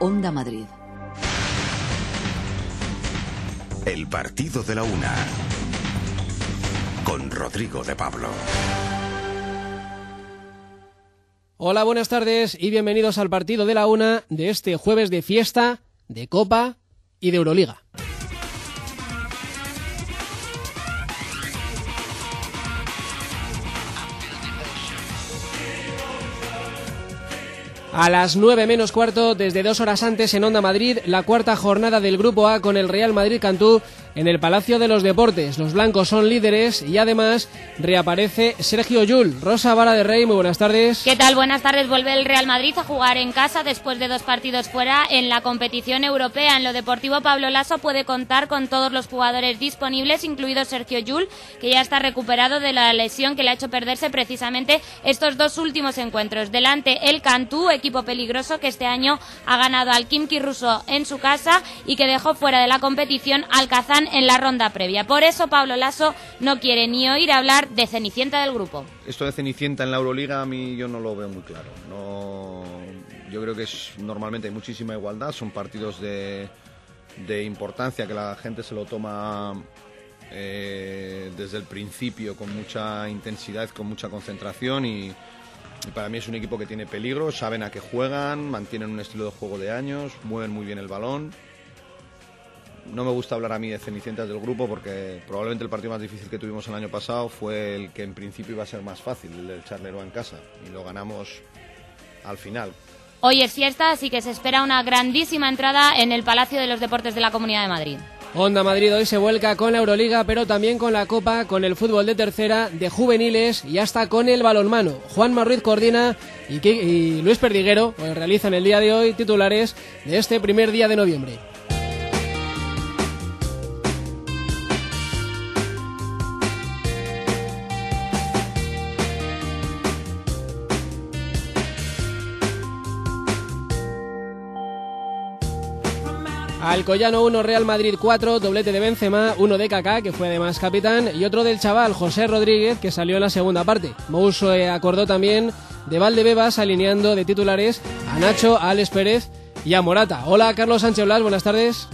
Onda Madrid. El partido de la una, con Rodrigo de Pablo. Hola, buenas tardes y bienvenidos al partido de la una de este jueves de fiesta, de Copa y de Euroliga. A las 9 menos cuarto, desde 2 horas antes en Onda Madrid, la cuarta jornada del Grupo A con el Real Madrid Cantú en el Palacio de los Deportes. Los blancos son líderes y además reaparece Sergio Llull. Rosa Vara de Rey, muy buenas tardes. ¿Qué tal? Buenas tardes. Vuelve el Real Madrid a jugar en casa después de 2 partidos fuera en la competición europea. En lo deportivo, Pablo Lasso puede contar con todos los jugadores disponibles, incluido Sergio Llull, que ya está recuperado de la lesión que le ha hecho perderse precisamente estos 2 últimos encuentros. Delante el Cantú, equipo peligroso que este año ha ganado al Khimki ruso en su casa y que dejó fuera de la competición al Kazán en la ronda previa. Por eso Pablo Lasso no quiere ni oír hablar de Cenicienta del grupo. Esto de Cenicienta en la Euroliga a mí yo no lo veo muy claro. Yo creo que normalmente hay muchísima igualdad, son partidos de importancia que la gente se lo toma desde el principio con mucha intensidad, con mucha concentración y para mí es un equipo que tiene peligro, saben a qué juegan, mantienen un estilo de juego de años, mueven muy bien el balón. No me gusta hablar a mí de Cenicientas del grupo porque probablemente el partido más difícil que tuvimos el año pasado fue el que en principio iba a ser más fácil, el del Charleroi en casa, y lo ganamos al final. Hoy es fiesta, así que se espera una grandísima entrada en el Palacio de los Deportes de la Comunidad de Madrid. Onda Madrid hoy se vuelca con la Euroliga, pero también con la Copa, con el fútbol de tercera, de juveniles y hasta con el balonmano. Juan Ruiz coordina y Luis Perdiguero realizan el día de hoy titulares de este primer día de noviembre. Alcoyano 1, Real Madrid 4, doblete de Benzema, 1 de Kaká, que fue además capitán, y otro del chaval José Rodríguez, que salió en la segunda parte. Mouso acordó también de Valdebebas, alineando de titulares a Nacho, a Alex Pérez y a Morata. Hola, Carlos Sánchez Blas, buenas tardes.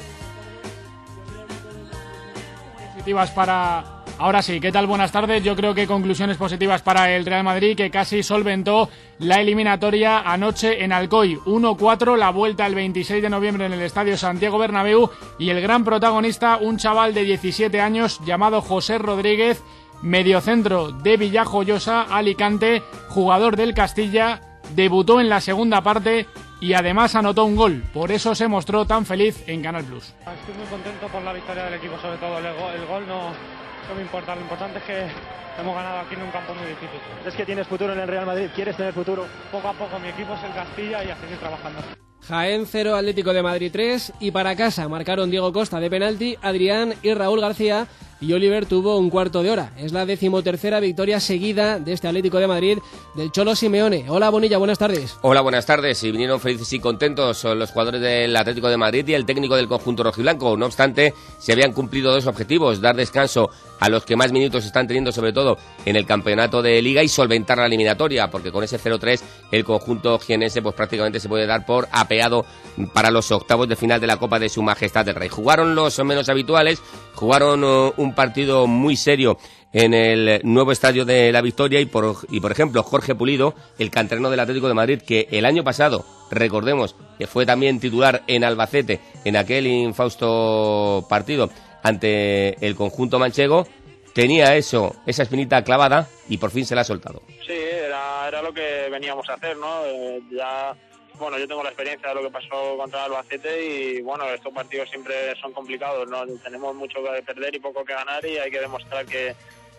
Positivas para... Ahora sí, ¿qué tal? Buenas tardes. Yo creo que conclusiones positivas para el Real Madrid, que casi solventó la eliminatoria anoche en Alcoy. 1-4, la vuelta el 26 de noviembre en el Estadio Santiago Bernabéu, y el gran protagonista, un chaval de 17 años llamado José Rodríguez, mediocentro de Villajoyosa, Alicante, jugador del Castilla, debutó en la segunda parte y además anotó un gol. Por eso se mostró tan feliz en Canal Plus. Estoy muy contento por la victoria del equipo, sobre todo el gol no me importa, lo importante es que hemos ganado aquí en un campo muy difícil. ¿Es que tienes futuro en el Real Madrid? ¿Quieres tener futuro? Poco a poco, mi equipo es el Castilla y a seguir trabajando. Jaén 0, Atlético de Madrid 3, y para casa marcaron Diego Costa de penalti, Adrián y Raúl García, y Oliver tuvo un cuarto de hora. Es la 13ª victoria seguida de este Atlético de Madrid del Cholo Simeone. Hola Bonilla, buenas tardes. Hola, buenas tardes. Y vinieron felices y contentos los jugadores del Atlético de Madrid y el técnico del conjunto rojiblanco. No obstante, se habían cumplido 2 objetivos: dar descanso a los que más minutos están teniendo, sobre todo en el campeonato de Liga, y solventar la eliminatoria, porque con ese 0-3 el conjunto jienense pues prácticamente se puede dar por apeado para los octavos de final de la Copa de Su Majestad el Rey. Jugaron los menos habituales, jugaron un partido muy serio en el nuevo estadio de La Victoria y por ejemplo Jorge Pulido, el canterano del Atlético de Madrid, que el año pasado, recordemos, que fue también titular en Albacete en aquel infausto partido ante el conjunto manchego, tenía esa espinita clavada y por fin se la ha soltado. Sí, era lo que veníamos a hacer, ¿no? Yo tengo la experiencia de lo que pasó contra el Albacete y, estos partidos siempre son complicados, ¿no? Tenemos mucho que perder y poco que ganar y hay que demostrar que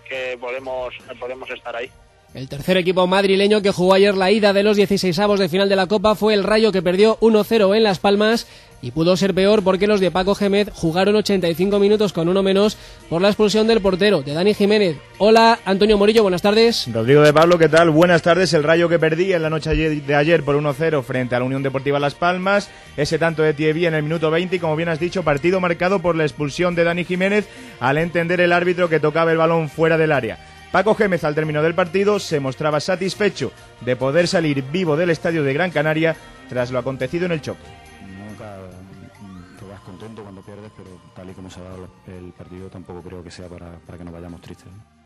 podemos estar ahí. El tercer equipo madrileño que jugó ayer la ida de los 16avos de final de la Copa fue el Rayo, que perdió 1-0 en Las Palmas, y pudo ser peor porque los de Paco Gémez jugaron 85 minutos con uno menos por la expulsión del portero, de Dani Jiménez. Hola, Antonio Morillo, buenas tardes. Rodrigo de Pablo, ¿qué tal? Buenas tardes. El Rayo que perdía en la noche de ayer por 1-0 frente a la Unión Deportiva Las Palmas. Ese tanto de Thierry en el minuto 20 y, como bien has dicho, partido marcado por la expulsión de Dani Jiménez, al entender el árbitro que tocaba el balón fuera del área. Paco Gémez, al término del partido, se mostraba satisfecho de poder salir vivo del estadio de Gran Canaria tras lo acontecido en el choque. Nunca te vas contento cuando pierdes, pero tal y como se ha dado el partido tampoco creo que sea para que nos vayamos tristes, ¿no?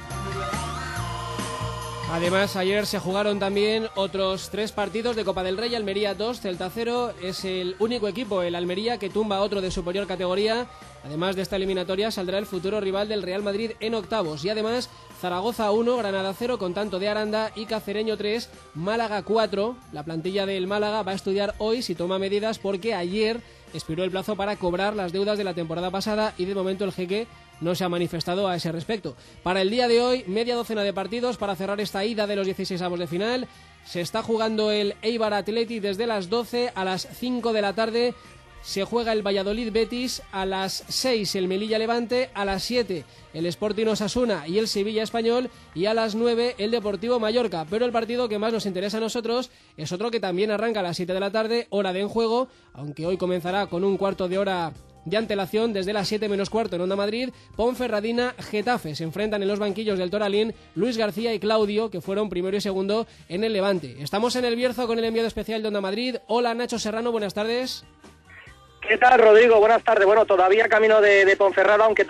Además, ayer se jugaron también otros 3 partidos de Copa del Rey. Almería 2, Celta 0. Es el único equipo, el Almería, que tumba a otro de superior categoría. Además de esta eliminatoria saldrá el futuro rival del Real Madrid en octavos. Y además, Zaragoza 1, Granada 0 con tanto de Aranda y Cacereño 3, Málaga 4. La plantilla del Málaga va a estudiar hoy si toma medidas porque ayer expiró el plazo para cobrar las deudas de la temporada pasada y de momento el jeque no se ha manifestado a ese respecto. Para el día de hoy, media docena de partidos para cerrar esta ida de los 16avos de final. Se está jugando el Eibar Athletic desde las 12 a las 5 de la tarde. Se juega el Valladolid Betis a las 6, el Melilla Levante a las 7, el Sporting Osasuna y el Sevilla Español, y a las 9 el Deportivo Mallorca. Pero el partido que más nos interesa a nosotros es otro que también arranca a las 7 de la tarde, hora de en juego, aunque hoy comenzará con un cuarto de hora de antelación desde las 7 menos cuarto en Onda Madrid. Ponferradina Getafe se enfrentan en los banquillos del Toralín Luis García y Claudio, que fueron primero y segundo en el Levante. Estamos en el Bierzo con el enviado especial de Onda Madrid. Hola Nacho Serrano, buenas tardes. ¿Qué tal, Rodrigo? Buenas tardes. Bueno, todavía camino de Ponferrada, aunque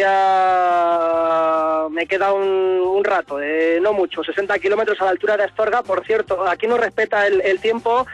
todavía me queda un rato, no mucho, 60 kilómetros a la altura de Astorga. Por cierto, aquí no respeta el tiempo,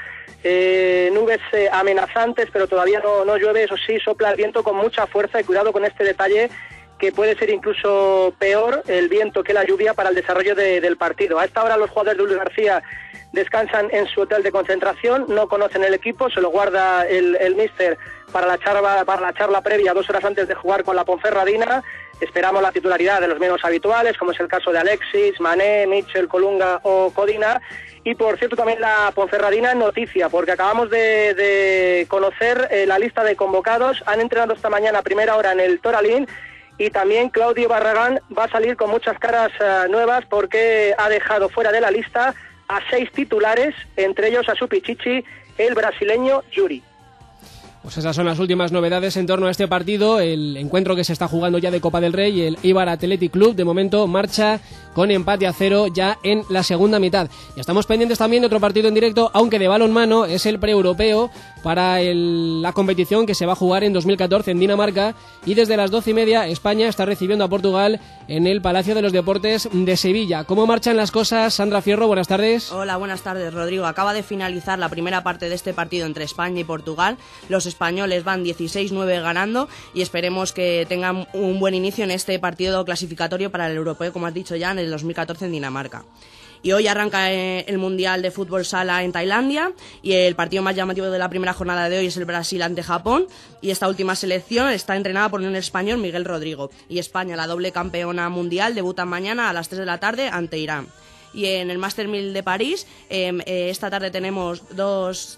nubes amenazantes, pero todavía no llueve. Eso sí, sopla el viento con mucha fuerza y cuidado con este detalle, que puede ser incluso peor el viento que la lluvia para el desarrollo del partido. A esta hora los jugadores de Luis García descansan en su hotel de concentración, no conocen el equipo, se lo guarda el míster para la charla previa 2 horas antes de jugar con la Ponferradina. Esperamos la titularidad de los menos habituales, como es el caso de Alexis, Mané, Mitchell, Colunga o Codina. Y por cierto también la Ponferradina noticia, porque acabamos de conocer la lista de convocados. Han entrenado esta mañana a primera hora en el Toralín, y también Claudio Barragán va a salir con muchas caras nuevas, porque ha dejado fuera de la lista a 6 titulares, entre ellos a su pichichi, el brasileño Yuri. Pues esas son las últimas novedades en torno a este partido, el encuentro que se está jugando ya de Copa del Rey, el Eibar Athletic Club, de momento marcha con empate a 0 ya en la segunda mitad. Y estamos pendientes también de otro partido en directo, aunque de balonmano, es el preeuropeo para la competición que se va a jugar en 2014 en Dinamarca, y desde las 12:30 España está recibiendo a Portugal en el Palacio de los Deportes de Sevilla. ¿Cómo marchan las cosas? Sandra Fierro, buenas tardes. Hola, buenas tardes, Rodrigo. Acaba de finalizar la primera parte de este partido entre España y Portugal. Los españoles van 16-9 ganando y esperemos que tengan un buen inicio en este partido clasificatorio para el europeo, como has dicho ya, en el 2014 en Dinamarca. Y hoy arranca el Mundial de Fútbol Sala en Tailandia, y el partido más llamativo de la primera jornada de hoy es el Brasil ante Japón, y esta última selección está entrenada por un español, Miguel Rodrigo, y España, la doble campeona mundial, debuta mañana a las 3 de la tarde ante Irán. Y en el Master 1000 de París, esta tarde tenemos dos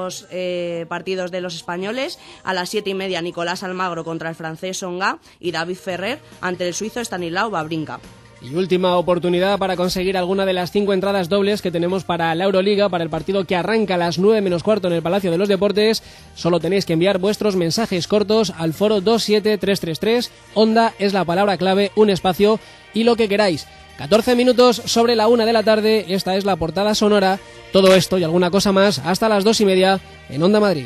partidos de los españoles. A las 7:30, Nicolás Almagro contra el francés Songa, y David Ferrer ante el suizo Stanislao Wawrinka. Y última oportunidad para conseguir alguna de las 5 entradas dobles que tenemos para la Euroliga, para el partido que arranca a las 9 menos cuarto en el Palacio de los Deportes. Solo tenéis que enviar vuestros mensajes cortos al foro 27333. Onda es la palabra clave, un espacio y lo que queráis. 14 minutos sobre la 1 de la tarde, esta es la portada sonora. Todo esto y alguna cosa más hasta las 2:30 en Onda Madrid.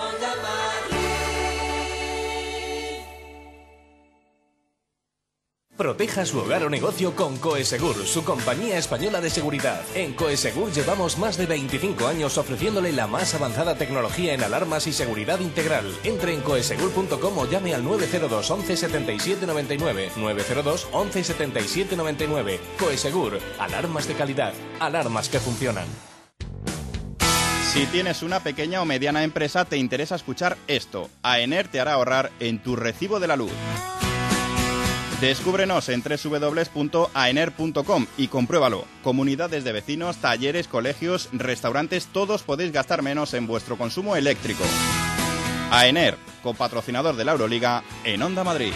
Proteja su hogar o negocio con Coesegur, su compañía española de seguridad. En Coesegur llevamos más de 25 años ofreciéndole la más avanzada tecnología en alarmas y seguridad integral. Entre en coesegur.com o llame al 902 11 77 99. 902 11 77 99. Coesegur, alarmas de calidad, alarmas que funcionan. Si tienes una pequeña o mediana empresa, te interesa escuchar esto. AENER te hará ahorrar en tu recibo de la luz. Descúbrenos en www.aener.com y compruébalo. Comunidades de vecinos, talleres, colegios, restaurantes, todos podéis gastar menos en vuestro consumo eléctrico. AENER, copatrocinador de la Euroliga en Onda Madrid.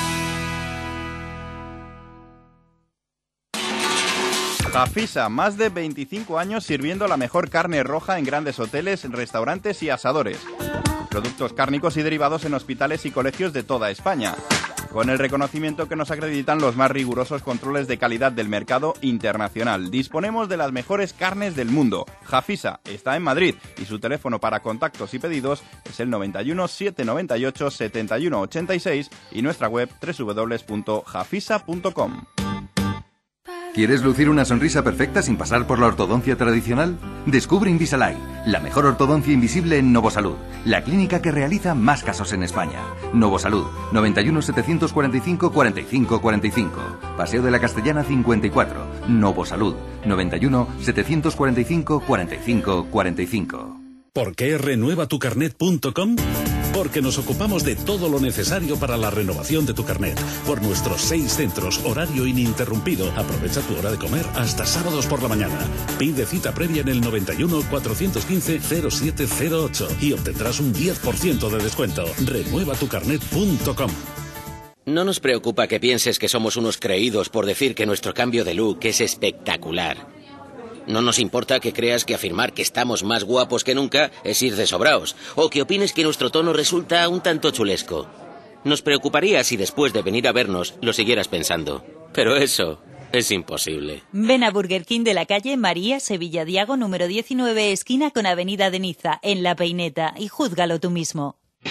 Gafisa, más de 25 años sirviendo la mejor carne roja en grandes hoteles, restaurantes y asadores. Productos cárnicos y derivados en hospitales y colegios de toda España. con el reconocimiento que nos acreditan los más rigurosos controles de calidad del mercado internacional. Disponemos de las mejores carnes del mundo. Jafisa está en Madrid y su teléfono para contactos y pedidos es el 91 798 71 86 y nuestra web www.jafisa.com. ¿Quieres lucir una sonrisa perfecta sin pasar por la ortodoncia tradicional? Descubre Invisalign, la mejor ortodoncia invisible en Novosalud, la clínica que realiza más casos en España. Novosalud, 91 745 45 45, Paseo de la Castellana 54. Novosalud, 91 745 45 45. ¿Por qué renuevatucarnet.com? Porque nos ocupamos de todo lo necesario para la renovación de tu carnet. Por nuestros 6 centros, horario ininterrumpido. Aprovecha tu hora de comer hasta sábados por la mañana. Pide cita previa en el 91 415 0708 y obtendrás un 10% de descuento. Renuevatucarnet.com. No nos preocupa que pienses que somos unos creídos por decir que nuestro cambio de look es espectacular. No nos importa que creas que afirmar que estamos más guapos que nunca es ir de sobraos, o que opines que nuestro tono resulta un tanto chulesco. Nos preocuparía si después de venir a vernos lo siguieras pensando. Pero eso es imposible. Ven a Burger King de la calle María Sevilla Diago número 19, esquina con Avenida de Niza, en La Peineta, y júzgalo tú mismo.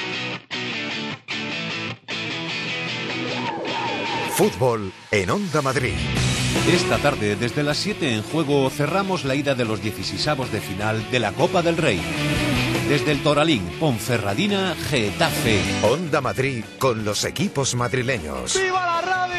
Fútbol en Onda Madrid. Esta tarde, desde las 7 en juego, cerramos la ida de los 16avos de final de la Copa del Rey. Desde el Toralín, Ponferradina, Getafe. Onda Madrid con los equipos madrileños. ¡Viva la radio!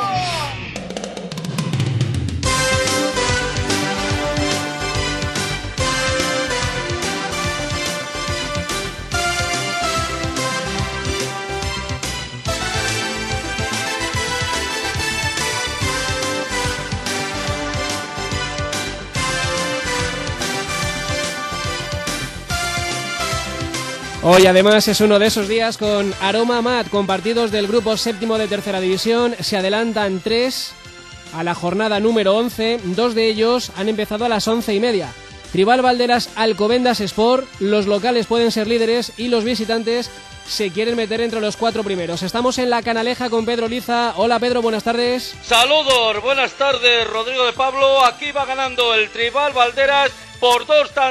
Hoy además es uno de esos días con aroma mat, con partidos del grupo séptimo de tercera división. Se adelantan 3 a la jornada número 11, 2 de ellos han empezado a las 11:30. Tribal Valderas Alcobendas Sport, los locales pueden ser líderes y los visitantes se quieren meter entre los 4 primeros. Estamos en La Canaleja con Pedro Liza. Hola Pedro, buenas tardes. Saludos, buenas tardes Rodrigo de Pablo. Aquí va ganando el Tribal Valderas por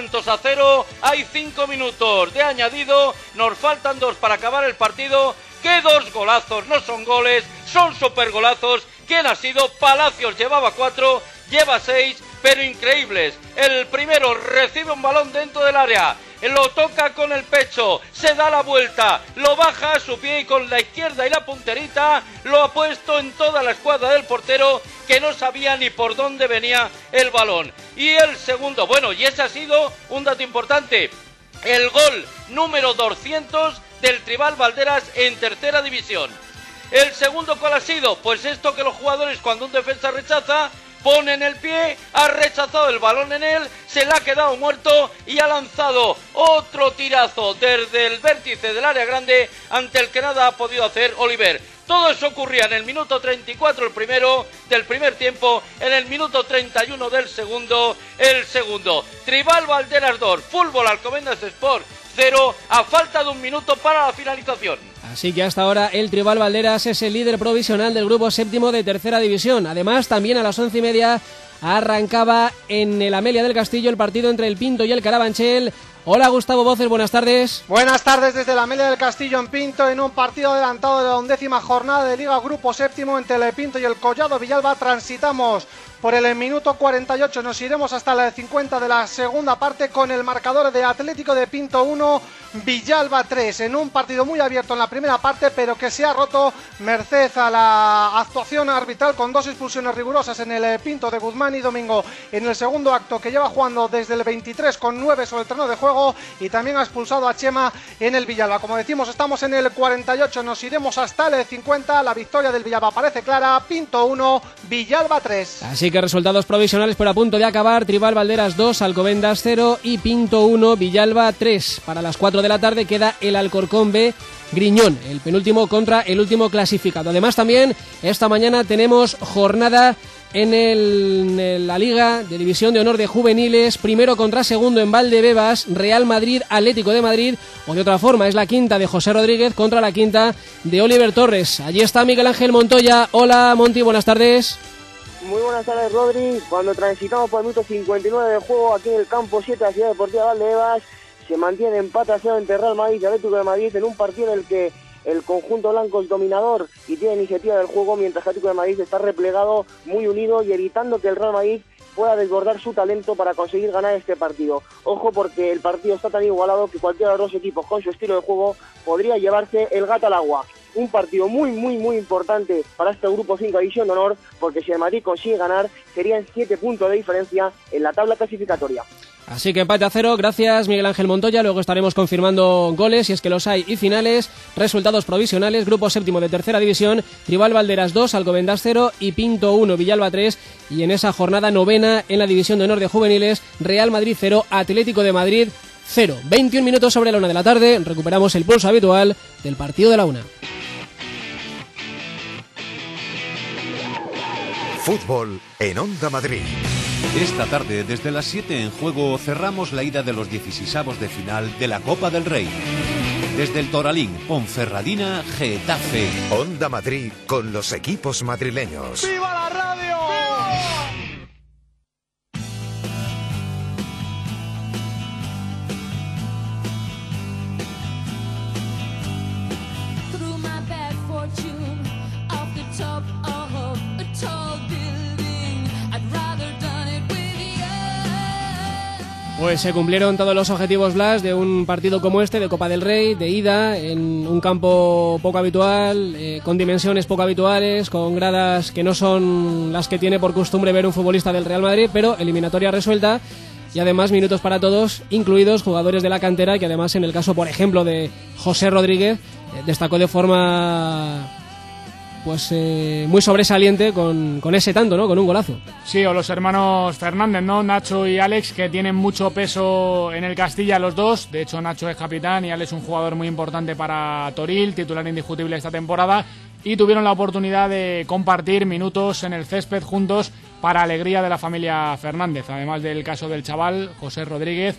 2-0. Hay 5 minutos de añadido, nos faltan 2 para acabar el partido. ¡Qué 2 golazos! No son goles, son supergolazos. ¿Quién ha sido? Palacios llevaba 4, lleva 6, pero increíbles. El primero recibe un balón dentro del área, lo toca con el pecho, se da la vuelta, lo baja a su pie y con la izquierda y la punterita lo ha puesto en toda la escuadra del portero, que no sabía ni por dónde venía el balón. Y el segundo, bueno, y ese ha sido un dato importante, el gol número 200 del Tribal Valderas en tercera división. El segundo, ¿cuál ha sido? Pues esto, que los jugadores, cuando un defensa rechaza, ponen el pie, ha rechazado el balón en él, se le ha quedado muerto y ha lanzado otro tirazo desde el vértice del área grande, ante el que nada ha podido hacer Oliver. Todo eso ocurría en el minuto 34 el primero del primer tiempo, en el minuto 31 del segundo el segundo. Tribal Valderas 2, Fútbol Alcobendas Sport 0, a falta de un minuto para la finalización. Así que hasta ahora el Tribal Valderas es el líder provisional del grupo séptimo de tercera división. Además, también a las 11:30 arrancaba en el Amelia del Castillo el partido entre el Pinto y el Carabanchel. Hola Gustavo Voces, buenas tardes. Buenas tardes desde la Amelia del Castillo en Pinto, en un partido adelantado de la 11ª jornada de Liga Grupo Séptimo entre el Pinto y el Collado Villalba. Transitamos por el minuto 48, nos iremos hasta la 50 de la segunda parte con el marcador de Atlético de Pinto 1, Villalba 3, en un partido muy abierto en la primera parte, pero que se ha roto merced a la actuación arbitral con 2 expulsiones rigurosas en el Pinto de Guzmán y Domingo en el segundo acto, que lleva jugando desde el 23:9 sobre el terreno de juego, y también ha expulsado a Chema en el Villalba. Como decimos, estamos en el 48, nos iremos hasta el 50, la victoria del Villalba parece clara, Pinto 1, Villalba 3. Así que resultados provisionales, pero a punto de acabar: Tribal Valderas 2, Alcobendas 0 y Pinto 1, Villalba 3. Para las 4 de la tarde queda el Alcorcón B Griñón, el penúltimo contra el último clasificado. Además, también esta mañana tenemos jornada en la Liga de División de Honor de Juveniles, primero contra segundo en Valdebebas, Real Madrid, Atlético de Madrid, o de otra forma es la quinta de José Rodríguez contra la quinta de Oliver Torres. Allí está Miguel Ángel Montoya. Hola Monti, buenas tardes. Muy buenas tardes, Rodri. Cuando transitamos por el minuto 59 de juego aquí en el campo 7 de la Ciudad Deportiva Valdebebas, se mantiene empate a 0 entre Real Madrid y Atlético de Madrid en un partido en el que el conjunto blanco es dominador y tiene iniciativa del juego, mientras que Atlético de Madrid está replegado, muy unido y evitando que el Real Madrid pueda desbordar su talento para conseguir ganar este partido. Ojo, porque el partido está tan igualado que cualquiera de los dos equipos con su estilo de juego podría llevarse el gato al agua. Un partido muy importante para este grupo 5 de División de Honor, porque si el Madrid consigue ganar, serían 7 puntos de diferencia en la tabla clasificatoria. Así que empate a 0, gracias Miguel Ángel Montoya. Luego estaremos confirmando goles, si es que los hay, y finales, resultados provisionales. Grupo séptimo de tercera división, Tribal Valderas 2, Alcobendas 0 y Pinto 1, Villalba 3. Y en esa jornada novena en la División de Honor de Juveniles, Real Madrid 0, Atlético de Madrid 0. 21 minutos sobre la 1 de la tarde, recuperamos el pulso habitual del partido de la 1. Fútbol en Onda Madrid. Esta tarde, desde las 7 en juego, cerramos la ida de los 16avos de final de la Copa del Rey. Desde el Toralín, Ponferradina, Getafe. Onda Madrid con los equipos madrileños. ¡Viva la radio! Pues se cumplieron todos los objetivos, Blas, de un partido como este, de Copa del Rey, de ida, en un campo poco habitual, con dimensiones poco habituales, con gradas que no son las que tiene por costumbre ver un futbolista del Real Madrid, pero eliminatoria resuelta y además minutos para todos, incluidos jugadores de la cantera, que además en el caso, por ejemplo, de José Rodríguez, destacó de forma pues muy sobresaliente con ese tanto, ¿no? Con un golazo. Sí, o los hermanos Fernández, ¿no? Nacho y Alex, que tienen mucho peso en el Castilla los dos. De hecho, Nacho es capitán y Alex es un jugador muy importante para Toril, titular indiscutible esta temporada, y tuvieron la oportunidad de compartir minutos en el césped juntos para alegría de la familia Fernández. Además del caso del chaval, José Rodríguez,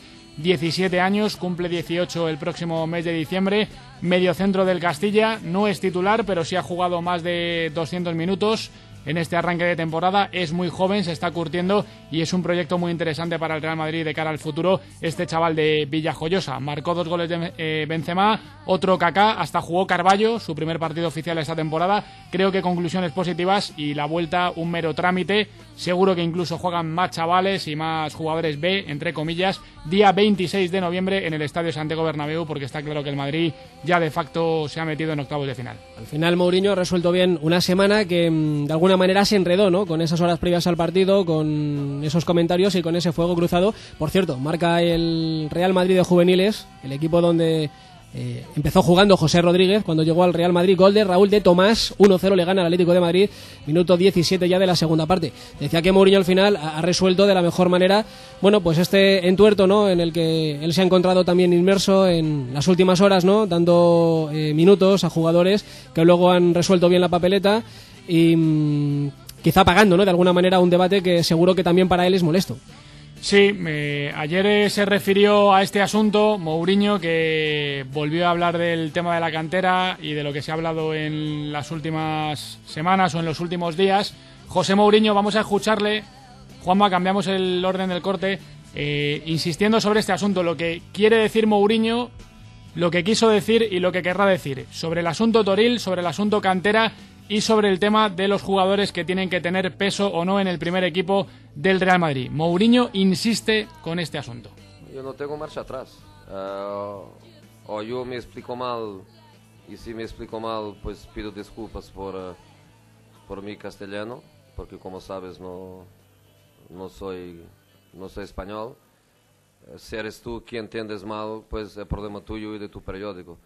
17 años, cumple 18 el próximo mes de diciembre, mediocentro del Castilla, no es titular, pero sí ha jugado más de 200 minutos en este arranque de temporada, es muy joven, se está curtiendo y es un proyecto muy interesante para el Real Madrid de cara al futuro. Este chaval de Villajoyosa marcó 2 goles de Benzema, otro Kaká, hasta jugó Carballo, su primer partido oficial esta temporada. Creo que conclusiones positivas y la vuelta un mero trámite. Seguro que incluso juegan más chavales y más jugadores B, entre comillas, día 26 de noviembre en el Estadio Santiago Bernabéu, porque está claro que el Madrid ya de facto se ha metido en octavos de final. Al final Mourinho ha resuelto bien una semana que de alguna manera se enredó, ¿no? Con esas horas previas al partido, con esos comentarios y con ese fuego cruzado. Por cierto, marca el Real Madrid de juveniles, el equipo donde empezó jugando José Rodríguez cuando llegó al Real Madrid. Gol de Raúl de Tomás, 1-0 le gana al Atlético de Madrid, minuto 17 ya de la segunda parte. Decía que Mourinho al final ha resuelto de la mejor manera, bueno, pues este entuerto, ¿no? En el que él se ha encontrado también inmerso en las últimas horas, ¿no? Dando minutos a jugadores que luego han resuelto bien la papeleta y quizá apagando, ¿no? De alguna manera un debate que seguro que también para él es molesto. Sí, ayer se refirió a este asunto Mourinho, que volvió a hablar del tema de la cantera y de lo que se ha hablado en las últimas semanas o en los últimos días. José Mourinho, vamos a escucharle. Juanma, cambiamos el orden del corte, insistiendo sobre este asunto, lo que quiere decir Mourinho, lo que quiso decir y lo que querrá decir sobre el asunto Toril, sobre el asunto cantera y sobre el tema de los jugadores que tienen que tener peso o no en el primer equipo del Real Madrid. Mourinho insiste con este asunto. Yo no tengo marcha atrás. O yo me explico mal, y si me explico mal, pues pido disculpas por mi castellano, porque como sabes no soy español. Si eres tú quien entiendes mal, pues es problema tuyo y de tu periódico.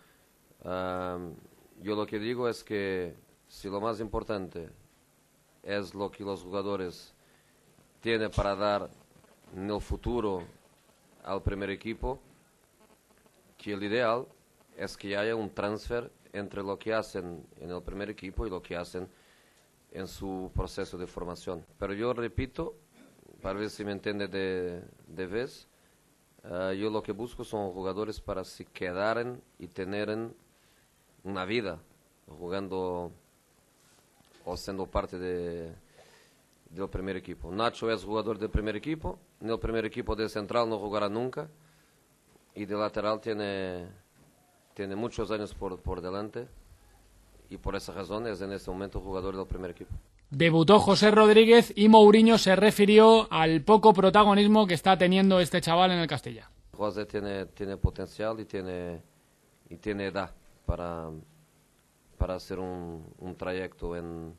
Yo lo que digo es que si lo más importante es lo que los jugadores tienen para dar en el futuro al primer equipo, que el ideal es que haya un transfer entre lo que hacen en el primer equipo y lo que hacen en su proceso de formación. Pero yo repito, para ver si me entiende de vez, yo lo que busco son jugadores para se quedaren y tener una vida jugando o siendo parte del primer equipo. Nacho es jugador del primer equipo, en el primer equipo de central no jugará nunca y de lateral tiene muchos años por delante y por esa razón es en este momento jugador del primer equipo. Debutó José Rodríguez y Mourinho se refirió al poco protagonismo que está teniendo este chaval en el Castilla. José tiene potencial y tiene edad para hacer un trayecto en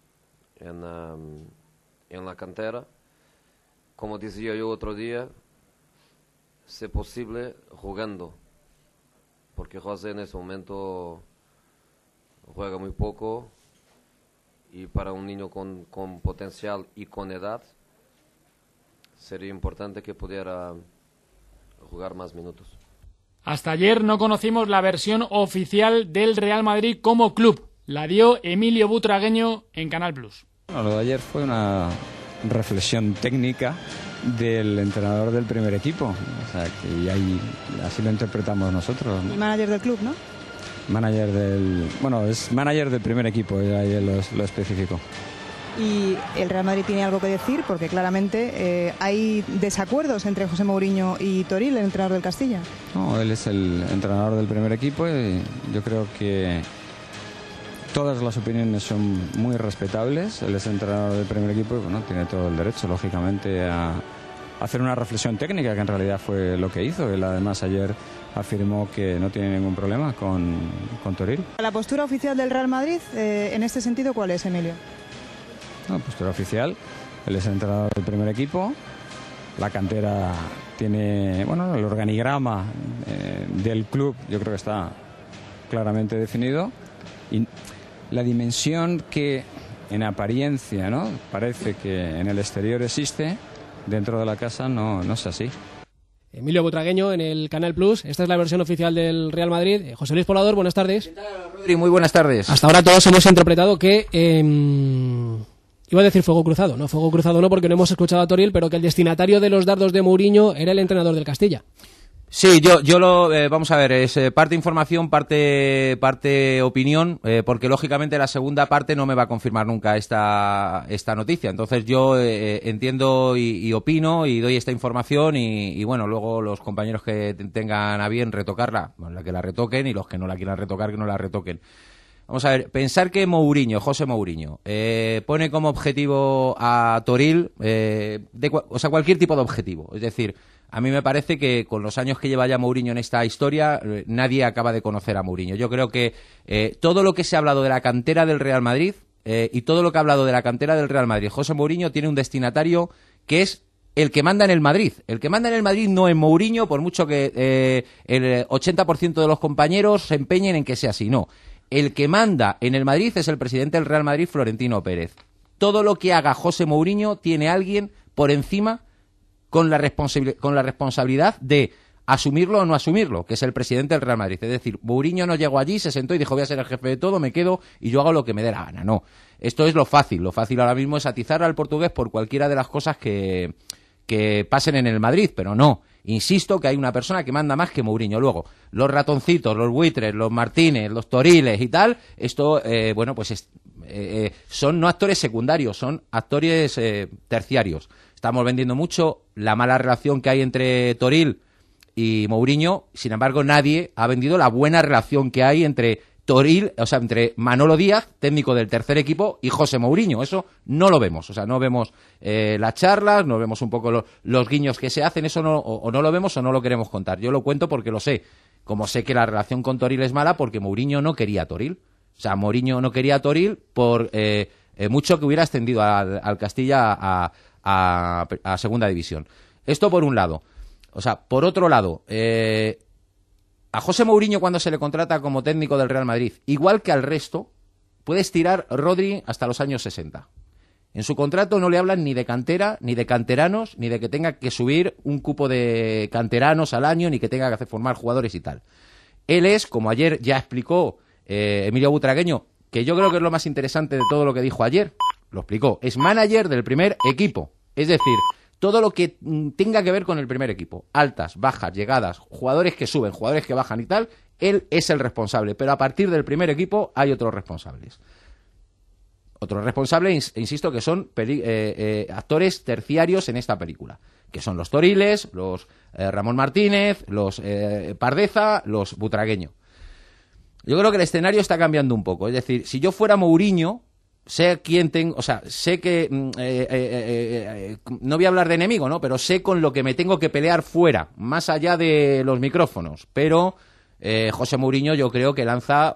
la cantera. Como decía yo otro día, si posible jugando, porque José en ese momento juega muy poco y para un niño con potencial y con edad sería importante que pudiera jugar más minutos. Hasta ayer no conocimos la versión oficial del Real Madrid como club. La dio Emilio Butragueño en Canal Plus. Bueno, lo de ayer fue una reflexión técnica del entrenador del primer equipo. O sea, que ahí, así lo interpretamos nosotros, ¿no? Y manager del club, ¿no? Es manager del primer equipo, ahí lo específico. Y el Real Madrid tiene algo que decir, porque claramente hay desacuerdos entre José Mourinho y Toril, el entrenador del Castilla. No, él es el entrenador del primer equipo y yo creo que todas las opiniones son muy respetables. Él es entrenador del primer equipo y bueno, tiene todo el derecho, lógicamente, a hacer una reflexión técnica, que en realidad fue lo que hizo. Él además ayer afirmó que no tiene ningún problema con Toril. La postura oficial del Real Madrid, en este sentido, ¿cuál es, Emilio? No, postura oficial. Él es entrenador del primer equipo. La cantera tiene, el organigrama del club yo creo que está claramente definido. Y la dimensión que en apariencia, ¿no?, parece que en el exterior existe, dentro de la casa no es así. Emilio Butragueño en el Canal Plus. Esta es la versión oficial del Real Madrid. José Luis Poblador, buenas tardes. ¿Qué tal, Rodri? Muy buenas tardes. Hasta ahora todos hemos interpretado que iba a decir fuego cruzado. No, fuego cruzado no, porque no hemos escuchado a Toril, pero que el destinatario de los dardos de Mourinho era el entrenador del Castilla. Sí, vamos a ver, es parte información, parte opinión, porque lógicamente la segunda parte no me va a confirmar nunca esta noticia. Entonces yo entiendo y opino y doy esta información y bueno, luego los compañeros que tengan a bien retocarla, que la retoquen, y los que no la quieran retocar, que no la retoquen. Vamos a ver, pensar que José Mourinho, pone como objetivo a Toril, cualquier tipo de objetivo. Es decir, a mí me parece que con los años que lleva ya Mourinho en esta historia, nadie acaba de conocer a Mourinho. Yo creo que todo lo que se ha hablado de la cantera del Real Madrid y todo lo que ha hablado de la cantera del Real Madrid, José Mourinho tiene un destinatario que es el que manda en el Madrid. El que manda en el Madrid no es Mourinho, por mucho que el 80% de los compañeros se empeñen en que sea así, no. El que manda en el Madrid es el presidente del Real Madrid, Florentino Pérez. Todo lo que haga José Mourinho tiene alguien por encima con la responsabilidad de asumirlo o no asumirlo, que es el presidente del Real Madrid. Es decir, Mourinho no llegó allí, se sentó y dijo voy a ser el jefe de todo, me quedo y yo hago lo que me dé la gana. No, esto es lo fácil. Lo fácil ahora mismo es atizar al portugués por cualquiera de las cosas que pasen en el Madrid, pero no. Insisto que hay una persona que manda más que Mourinho. Luego, los ratoncitos, los buitres, los Martínez, los Toriles y tal, esto, son no actores secundarios, son actores terciarios. Estamos vendiendo mucho la mala relación que hay entre Toril y Mourinho, sin embargo, nadie ha vendido la buena relación que hay entre Toril, entre Manolo Díaz, técnico del tercer equipo, y José Mourinho. Eso no lo vemos, no vemos las charlas, no vemos un poco los guiños que se hacen, eso no lo vemos o no lo queremos contar. Yo lo cuento porque lo sé, como sé que la relación con Toril es mala porque Mourinho no quería a Toril. Mourinho no quería a Toril por mucho que hubiera ascendido al Castilla a segunda división. Esto por un lado. Por otro lado, a José Mourinho, cuando se le contrata como técnico del Real Madrid, igual que al resto, puede estirar Rodri hasta los años 60. En su contrato no le hablan ni de cantera, ni de canteranos, ni de que tenga que subir un cupo de canteranos al año, ni que tenga que hacer formar jugadores y tal. Él es, como ayer ya explicó Emilio Butragueño, que yo creo que es lo más interesante de todo lo que dijo ayer, lo explicó, es manager del primer equipo. Es decir, todo lo que tenga que ver con el primer equipo, altas, bajas, llegadas, jugadores que suben, jugadores que bajan y tal, él es el responsable, pero a partir del primer equipo hay otros responsables. Otros responsables, insisto, que son actores terciarios en esta película, que son los Toriles, los Ramón Martínez, los Pardeza, los Butragueño. Yo creo que el escenario está cambiando un poco. Es decir, si yo fuera Mourinho, sé quién tengo, o sea, sé que no voy a hablar de enemigo, ¿no? Pero sé con lo que me tengo que pelear fuera, más allá de los micrófonos. Pero José Mourinho yo creo que lanza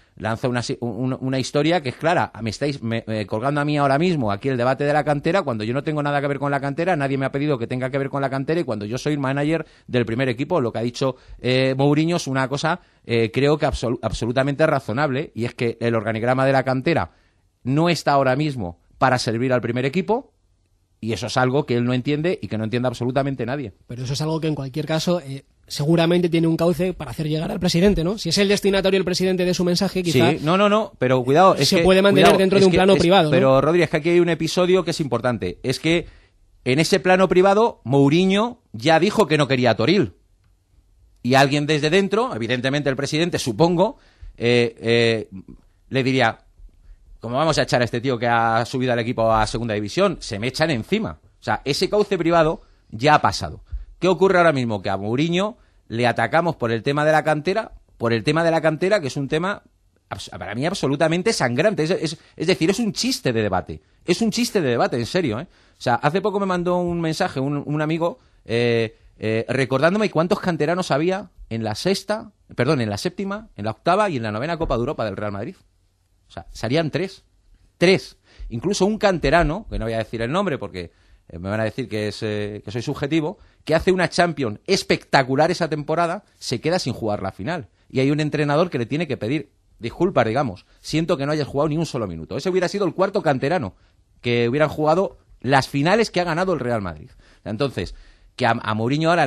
una historia que es clara. Me estáis colgando a mí ahora mismo aquí el debate de la cantera cuando yo no tengo nada que ver con la cantera, nadie me ha pedido que tenga que ver con la cantera y cuando yo soy manager del primer equipo. Lo que ha dicho Mourinho es una cosa creo que absolutamente razonable, y es que el organigrama de la cantera no está ahora mismo para servir al primer equipo, y eso es algo que él no entiende y que no entiende absolutamente nadie. Pero eso es algo que en cualquier caso seguramente tiene un cauce para hacer llegar al presidente, ¿no? Si es el destinatario el presidente de su mensaje, quizá... Sí, no, pero cuidado... se puede mantener dentro de un plano privado, ¿no? Pero, Rodri, es que aquí hay un episodio que es importante. Es que en ese plano privado, Mourinho ya dijo que no quería a Toril. Y alguien desde dentro, evidentemente el presidente, supongo, le diría... ¿Cómo vamos a echar a este tío que ha subido al equipo a segunda división? Se me echan encima. O sea, ese cauce privado ya ha pasado. ¿Qué ocurre ahora mismo? Que a Mourinho le atacamos por el tema de la cantera, que es un tema, para mí, absolutamente sangrante. Es decir, es un chiste de debate. Es un chiste de debate, en serio, ¿eh? O sea, hace poco me mandó un mensaje un amigo recordándome cuántos canteranos había en la séptima, en la octava y en la novena Copa de Europa del Real Madrid. O sea, serían tres. Incluso un canterano, que no voy a decir el nombre porque me van a decir que soy subjetivo, que hace una Champions espectacular esa temporada, se queda sin jugar la final. Y hay un entrenador que le tiene que pedir disculpas, digamos. Siento que no hayas jugado ni un solo minuto. Ese hubiera sido el cuarto canterano que hubieran jugado las finales que ha ganado el Real Madrid. Entonces, que a Mourinho ahora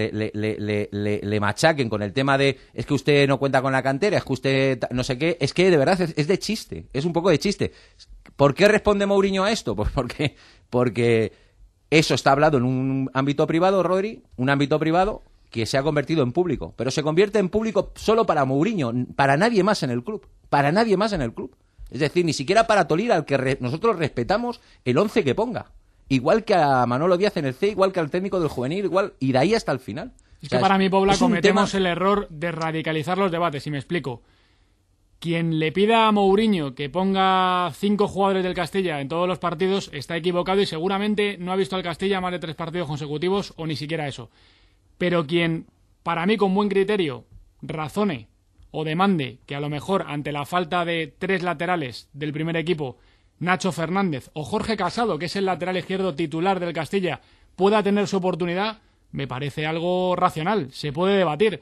le machaquen con el tema de es que usted no cuenta con la cantera, es que usted no sé qué, es que de verdad es de chiste, es un poco de chiste. ¿Por qué responde Mourinho a esto? Pues porque eso está hablado en un ámbito privado, Rodri, un ámbito privado que se ha convertido en público, pero se convierte en público solo para Mourinho, para nadie más en el club, Es decir, ni siquiera para Tolir, al que nosotros respetamos el 11 que ponga. Igual que a Manolo Díaz en el C, igual que al técnico del juvenil, igual, y de ahí hasta el final. Es que para mí, Pobla, cometemos el error de radicalizar los debates, y me explico. Quien le pida a Mourinho que ponga 5 jugadores del Castilla en todos los partidos está equivocado y seguramente no ha visto al Castilla más de 3 partidos consecutivos o ni siquiera eso. Pero quien, para mí, con buen criterio, razone o demande que a lo mejor ante la falta de 3 laterales del primer equipo, Nacho Fernández o Jorge Casado, que es el lateral izquierdo titular del Castilla, pueda tener su oportunidad, me parece algo racional, se puede debatir.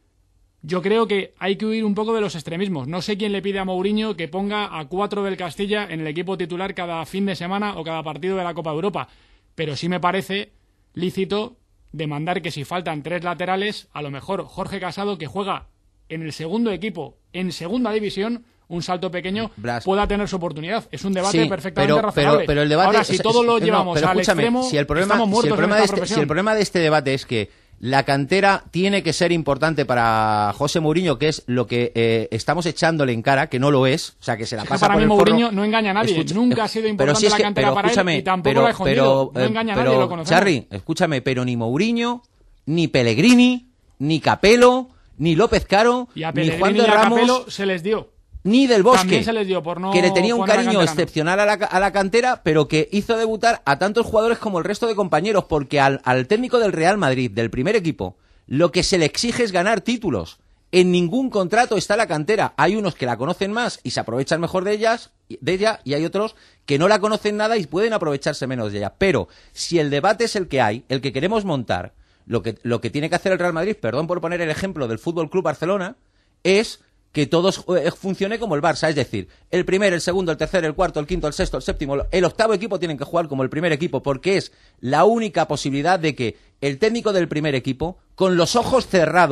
Yo creo que hay que huir un poco de los extremismos. No sé quién le pide a Mourinho que ponga a 4 del Castilla en el equipo titular cada fin de semana o cada partido de la Copa de Europa, pero sí me parece lícito demandar que si faltan 3 laterales, a lo mejor Jorge Casado, que juega en el segundo equipo, en segunda división, un salto pequeño, pueda tener su oportunidad. Es un debate perfectamente razonable. Pero el debate, ahora, si todo lo llevamos al extremo, estamos muertos en esta profesión. Si el problema de este debate es que la cantera tiene que ser importante para José Mourinho, que es lo que estamos echándole en cara, que no lo es, o sea, que se la pasa por el forro. Para mí Mourinho no engaña a nadie, nunca ha sido importante la cantera para él y tampoco la ha escondido. No engaña a nadie, lo conocemos. Charri, escúchame, pero ni Mourinho, ni Pellegrini, ni Capello, ni López Caro, ni Juan de Ramos... Capello se les dio. Ni del Bosque, también se les dio por no que le tenía un cariño excepcional a la la cantera, pero que hizo debutar a tantos jugadores como el resto de compañeros, porque al técnico del Real Madrid, del primer equipo, lo que se le exige es ganar títulos. En ningún contrato está la cantera. Hay unos que la conocen más y se aprovechan mejor de ella, y hay otros que no la conocen nada y pueden aprovecharse menos de ella. Pero si el debate es el que hay, el que queremos montar, lo que tiene que hacer el Real Madrid, perdón por poner el ejemplo del Fútbol Club Barcelona, es que todo funcione como el Barça, es decir, el primer, el segundo, el tercer, el cuarto, el quinto, el sexto, el séptimo, el octavo equipo tienen que jugar como el primer equipo, porque es la única posibilidad de que el técnico del primer equipo, con los ojos cerrados,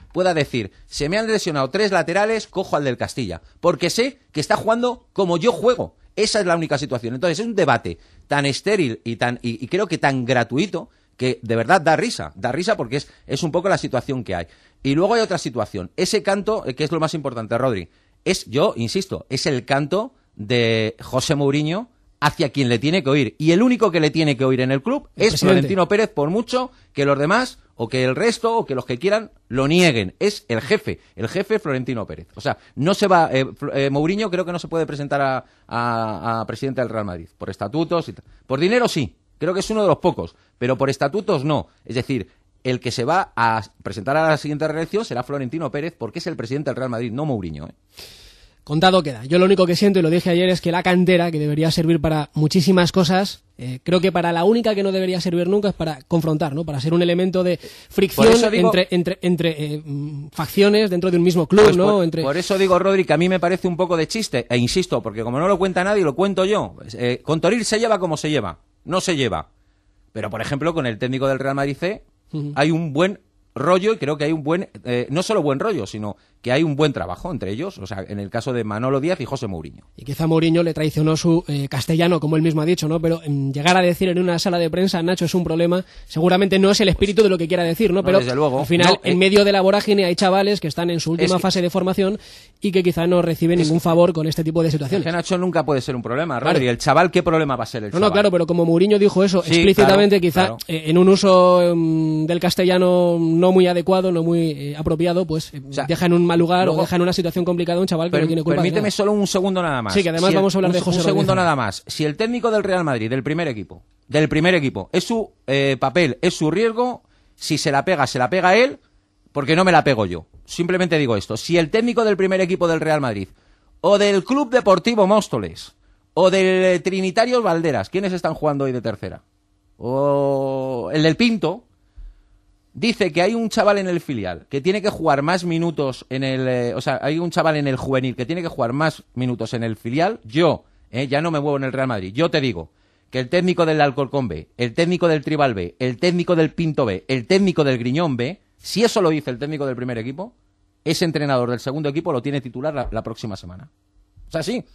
pueda decir, se me han lesionado 3 laterales, cojo al del Castilla, porque sé que está jugando como yo juego. Esa es la única situación. Entonces es un debate tan estéril y creo que tan gratuito que de verdad da risa porque es un poco la situación que hay. Y luego hay otra situación. Ese canto, que es lo más importante, Rodri, yo insisto, es el canto de José Mourinho hacia quien le tiene que oír. Y el único que le tiene que oír en el club es Florentino Pérez, por mucho que los demás, o que el resto, o que los que quieran, lo nieguen. Es el jefe Florentino Pérez. O sea, no se va... Mourinho creo que no se puede presentar a presidente del Real Madrid, por estatutos y tal. Por dinero sí, creo que es uno de los pocos, pero por estatutos no. Es decir, el que se va a presentar a la siguiente reelección será Florentino Pérez, porque es el presidente del Real Madrid, no Mourinho, Contado queda. Yo lo único que siento, y lo dije ayer, es que la cantera, que debería servir para muchísimas cosas, creo que para la única que no debería servir nunca es para confrontar, ¿no? Para ser un elemento de fricción entre facciones dentro de un mismo club, pues ¿no? Por eso digo, Rodri, que a mí me parece un poco de chiste, e insisto, porque como no lo cuenta nadie, lo cuento yo. Con Toril se lleva como se lleva, no se lleva. Pero, por ejemplo, con el técnico del Real Madrid C hay un buen rollo, y creo que hay un buen, no solo buen rollo, sino que hay un buen trabajo entre ellos, o sea, en el caso de Manolo Díaz y José Mourinho. Y quizá Mourinho le traicionó su castellano, como él mismo ha dicho, ¿no? Pero llegar a decir en una sala de prensa, Nacho, es un problema, seguramente no es el espíritu de lo que quiera decir, ¿no? Pero desde luego. Al final, en medio de la vorágine hay chavales que están en su última fase de formación y que quizá no reciben ningún favor con este tipo de situaciones. Que Nacho nunca puede ser un problema, Rodri. Claro. El chaval, ¿qué problema va a ser el chaval? No, claro, pero como Mourinho dijo eso explícitamente, quizá en un uso del castellano no muy adecuado, no muy apropiado, pues deja en un mal lugar, luego, o deja en una situación complicada a un chaval que no tiene culpa. Permíteme solo un segundo nada más. Sí, que además vamos a hablar de José Rodríguez. Un segundo nada más. Si el técnico del Real Madrid, del primer equipo, es su papel, es su riesgo, si se la pega él, porque no me la pego yo. Simplemente digo esto. Si el técnico del primer equipo del Real Madrid, o del Club Deportivo Móstoles, o del Trinitarios Valderas, ¿quiénes están jugando hoy de tercera? O el del Pinto, dice que hay un chaval en el filial que tiene que jugar más minutos en el... hay un chaval en el juvenil que tiene que jugar más minutos en el filial. Yo, ya no me muevo en el Real Madrid, yo te digo que el técnico del Alcorcón B, el técnico del Tribal B, el técnico del Pinto B, el técnico del Griñón B, si eso lo dice el técnico del primer equipo, ese entrenador del segundo equipo lo tiene titular la próxima semana. O sea, sí.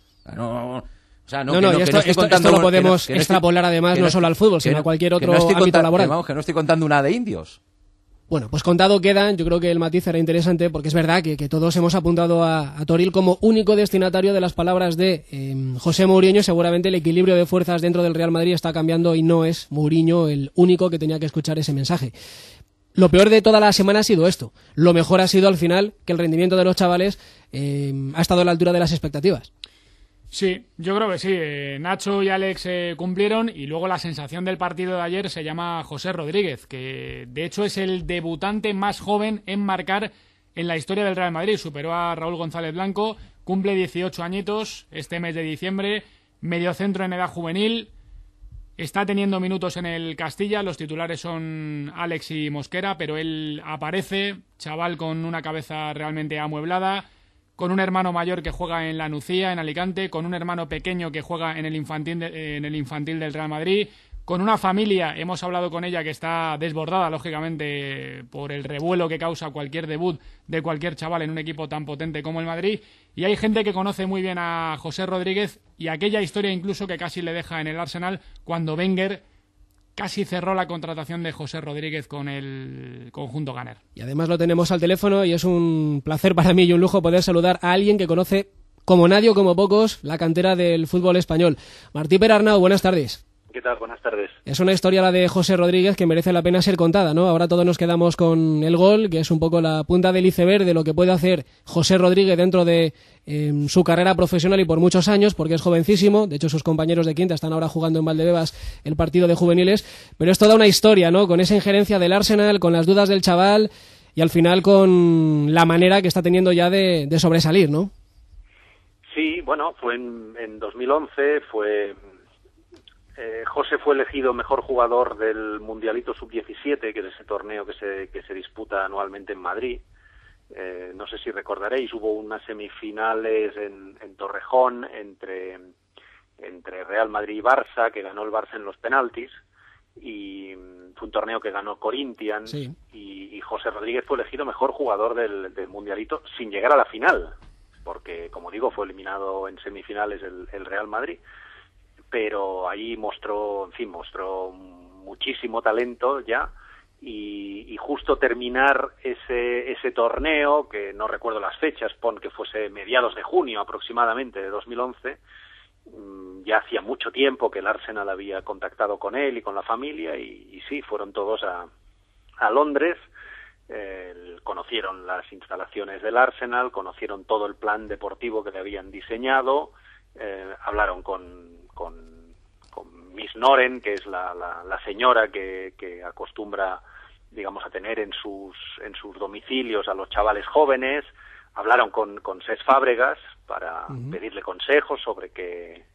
Esto lo podemos extrapolar además no solo al fútbol, sino a cualquier otro ámbito laboral. Que no estoy contando nada de indios. Bueno, pues contado queda, yo creo que el matiz era interesante porque es verdad que todos hemos apuntado a Toril como único destinatario de las palabras de José Mourinho. Seguramente el equilibrio de fuerzas dentro del Real Madrid está cambiando y no es Mourinho el único que tenía que escuchar ese mensaje. Lo peor de toda la semana ha sido esto. Lo mejor ha sido al final que el rendimiento de los chavales ha estado a la altura de las expectativas. Sí, yo creo que sí. Nacho y Alex cumplieron y luego la sensación del partido de ayer se llama José Rodríguez, que de hecho es el debutante más joven en marcar en la historia del Real Madrid. Superó a Raúl González Blanco, cumple 18 añitos este mes de diciembre, mediocentro en edad juvenil, está teniendo minutos en el Castilla, los titulares son Alex y Mosquera, pero él aparece, chaval con una cabeza realmente amueblada, con un hermano mayor que juega en la Nucía, en Alicante, con un hermano pequeño que juega en el infantil del Real Madrid, con una familia, hemos hablado con ella, que está desbordada, lógicamente, por el revuelo que causa cualquier debut de cualquier chaval en un equipo tan potente como el Madrid, y hay gente que conoce muy bien a José Rodríguez, y aquella historia incluso que casi le deja en el Arsenal cuando Wenger casi cerró la contratación de José Rodríguez con el conjunto Gunner. Y además lo tenemos al teléfono y es un placer para mí y un lujo poder saludar a alguien que conoce como nadie o como pocos la cantera del fútbol español. Martí Perarnau, buenas tardes. ¿Qué tal? Buenas tardes. Es una historia la de José Rodríguez que merece la pena ser contada, ¿no? Ahora todos nos quedamos con el gol, que es un poco la punta del iceberg de lo que puede hacer José Rodríguez dentro de su carrera profesional y por muchos años, porque es jovencísimo. De hecho, sus compañeros de quinta están ahora jugando en Valdebebas el partido de juveniles. Pero es toda una historia, ¿no? Con esa injerencia del Arsenal, con las dudas del chaval y al final con la manera que está teniendo ya de sobresalir, ¿no? Sí, bueno, fue en 2011, José fue elegido mejor jugador del Mundialito Sub-17, que es ese torneo que se disputa anualmente en Madrid. No sé si recordaréis, hubo unas semifinales en Torrejón entre Real Madrid y Barça, que ganó el Barça en los penaltis, y fue un torneo que ganó Corinthians, sí. y José Rodríguez fue elegido mejor jugador del Mundialito sin llegar a la final, porque, como digo, fue eliminado en semifinales el Real Madrid, pero ahí mostró muchísimo talento ya, y justo terminar ese torneo, que no recuerdo las fechas, pon que fuese mediados de junio aproximadamente de 2011, ya hacía mucho tiempo que el Arsenal había contactado con él y con la familia, y sí, fueron todos a Londres, conocieron las instalaciones del Arsenal, conocieron todo el plan deportivo que le habían diseñado, hablaron con Miss Noren, que es la señora que acostumbra, digamos, a tener en sus domicilios a los chavales jóvenes, hablaron con Cesc Fábregas para pedirle consejos sobre qué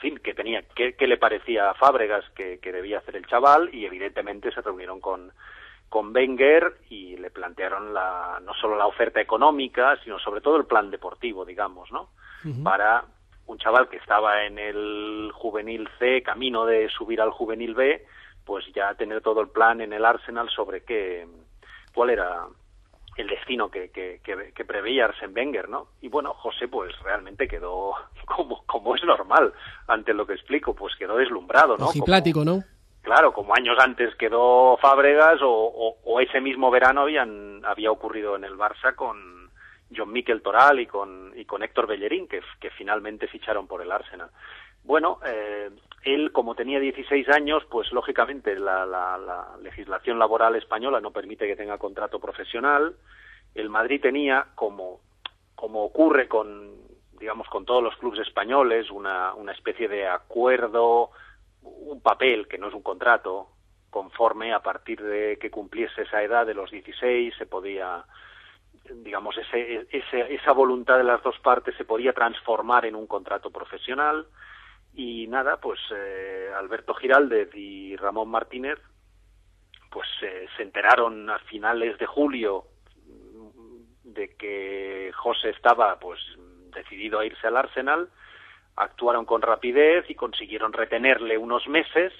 le parecía a Fábregas que debía hacer el chaval, y evidentemente se reunieron con Wenger y le plantearon no solo la oferta económica, sino sobre todo el plan deportivo, digamos, ¿no? Para un chaval que estaba en el Juvenil C, camino de subir al Juvenil B, pues ya tener todo el plan en el Arsenal sobre cuál era el destino que preveía Arsène Wenger, ¿no? Y bueno, José pues realmente quedó, como es normal, ante lo que explico, pues quedó deslumbrado, ¿no? Ojiplático, ¿no? Claro, como años antes quedó Fábregas, o ese mismo verano había ocurrido en el Barça con Jean-Michel Toral y con Héctor Bellerín, que finalmente ficharon por el Arsenal. Bueno, él, como tenía 16 años, pues lógicamente la legislación laboral española no permite que tenga contrato profesional. El Madrid tenía, como ocurre con todos los clubes españoles, una especie de acuerdo, un papel que no es un contrato, conforme a partir de que cumpliese esa edad de los 16 se podía, digamos, esa voluntad de las dos partes se podía transformar en un contrato profesional. Y nada, pues Alberto Giraldez y Ramón Martínez pues se enteraron a finales de julio de que José estaba pues decidido a irse al Arsenal, actuaron con rapidez y consiguieron retenerle unos meses,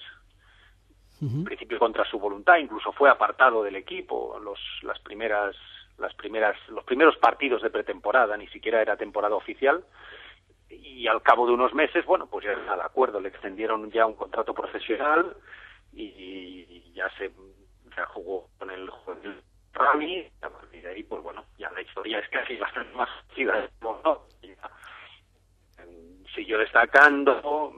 en principio contra su voluntad, incluso fue apartado del equipo los primeros partidos de pretemporada, ni siquiera era temporada oficial, y al cabo de unos meses, bueno, pues ya está de acuerdo, le extendieron ya un contrato profesional y ya jugó con el Rami, y a partir de ahí, pues bueno, ya la historia es casi bastante más conocida, ¿no? Siguió destacando,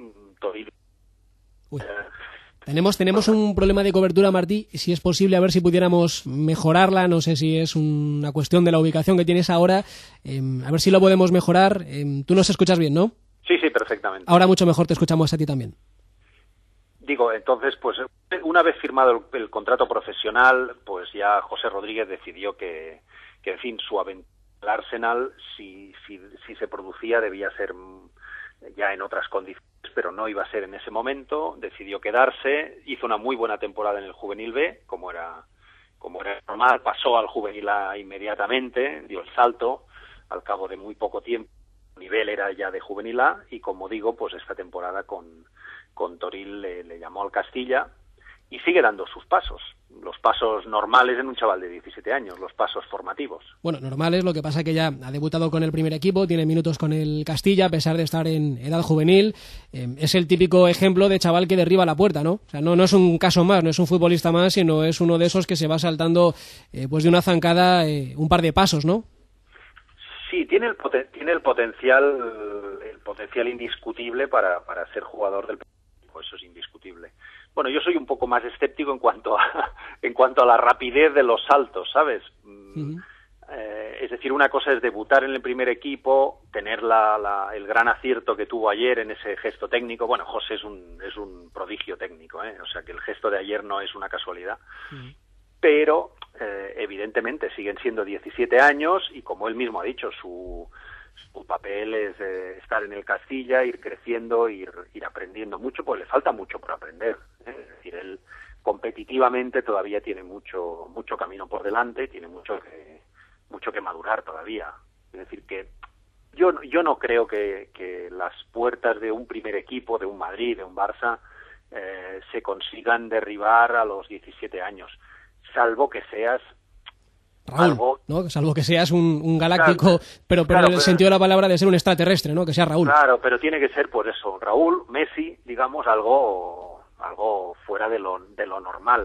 Tenemos un problema de cobertura, Martí. Si es posible, a ver si pudiéramos mejorarla. No sé si es una cuestión de la ubicación que tienes ahora. A ver si lo podemos mejorar. Tú nos escuchas bien, ¿no? Sí, perfectamente. Ahora mucho mejor te escuchamos a ti también. Digo, entonces, pues una vez firmado el contrato profesional, pues ya José Rodríguez decidió que en fin, su aventura al Arsenal, si se producía, debía ser ya en otras condiciones, pero no iba a ser en ese momento. Decidió quedarse, hizo una muy buena temporada en el Juvenil B, como era normal, pasó al Juvenil A inmediatamente, dio el salto al cabo de muy poco tiempo, el nivel era ya de Juvenil A, y como digo, pues esta temporada con Toril le llamó al Castilla y sigue dando sus pasos, los pasos normales en un chaval de 17 años, los pasos formativos. Bueno, normales, lo que pasa que ya ha debutado con el primer equipo, tiene minutos con el Castilla, a pesar de estar en edad juvenil. Es el típico ejemplo de chaval que derriba la puerta, ¿no? O sea, no es un caso más, no es un futbolista más, sino es uno de esos que se va saltando pues de una zancada un par de pasos, ¿no? Sí, tiene el potencial indiscutible para ser jugador del equipo, eso es indiscutible. Bueno, yo soy un poco más escéptico en cuanto a la rapidez de los saltos, ¿sabes? Es decir, una cosa es debutar en el primer equipo, tener el gran acierto que tuvo ayer en ese gesto técnico. Bueno, José es un prodigio técnico, ¿eh? O sea que el gesto de ayer no es una casualidad. Pero, evidentemente, siguen siendo 17 años y, como él mismo ha dicho, su papel es estar en el Castilla, ir creciendo, ir aprendiendo mucho, pues le falta mucho por aprender, ¿eh? Es decir, él competitivamente todavía tiene mucho camino por delante, tiene mucho que madurar todavía. Es decir, que yo no creo que las puertas de un primer equipo, de un Madrid, de un Barça, se consigan derribar a los 17 años, salvo que seas Raúl, algo, ¿no? Salvo que seas un galáctico, claro, pero claro, en el sentido de la palabra de ser un extraterrestre, ¿no? Que sea Raúl. Claro, pero tiene que ser por eso, Raúl, Messi, digamos, algo fuera de lo normal.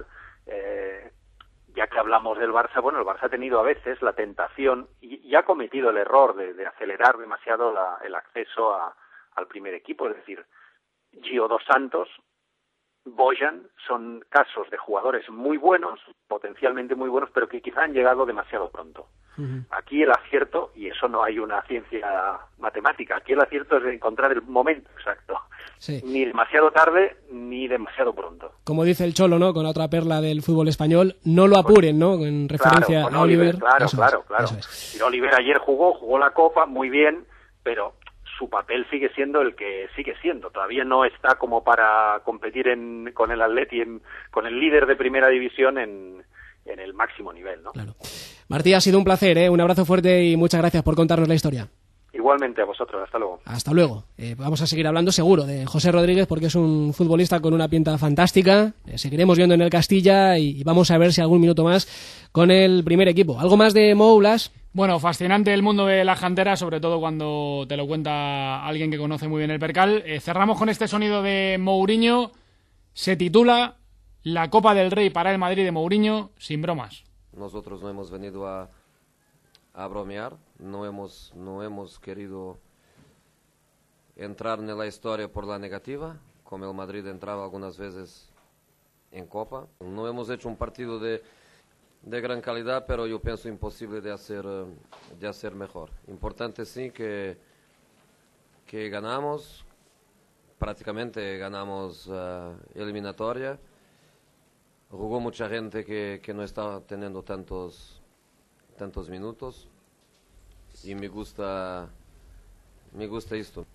Ya que hablamos del Barça, bueno, el Barça ha tenido a veces la tentación y ha cometido el error de acelerar demasiado el acceso al primer equipo, es decir, Gio dos Santos, Bojan, son casos de jugadores muy buenos, potencialmente muy buenos, pero que quizá han llegado demasiado pronto. Aquí el acierto, y eso no hay una ciencia matemática, aquí el acierto es encontrar el momento exacto. Sí. Ni demasiado tarde, ni demasiado pronto. Como dice el Cholo, ¿no? Con la otra perla del fútbol español, no lo apuren, ¿no? En referencia claro, a Oliver. Claro. Eso es. Y Oliver ayer jugó la Copa muy bien, pero su papel sigue siendo el que sigue siendo. Todavía no está como para competir con el Atleti, con el líder de primera división en el máximo nivel, ¿no? Claro. Martí, ha sido un placer, ¿eh? Un abrazo fuerte y muchas gracias por contarnos la historia. Igualmente a vosotros, hasta luego. Hasta luego. Vamos a seguir hablando seguro de José Rodríguez porque es un futbolista con una pinta fantástica. Seguiremos viendo en el Castilla y vamos a ver si algún minuto más con el primer equipo. ¿Algo más de Moulas? Bueno, fascinante el mundo de la cantera, sobre todo cuando te lo cuenta alguien que conoce muy bien el percal. Cerramos con este sonido de Mourinho. Se titula La Copa del Rey para el Madrid de Mourinho, sin bromas. Nosotros no hemos venido a bromear, no hemos querido entrar en la historia por la negativa, como el Madrid entraba algunas veces en Copa. No hemos hecho un partido de gran calidad, pero yo pienso imposible de hacer mejor. Importante sí que ganamos, prácticamente ganamos eliminatoria. Jugó mucha gente que no estaba teniendo tantos minutos y me gusta esto.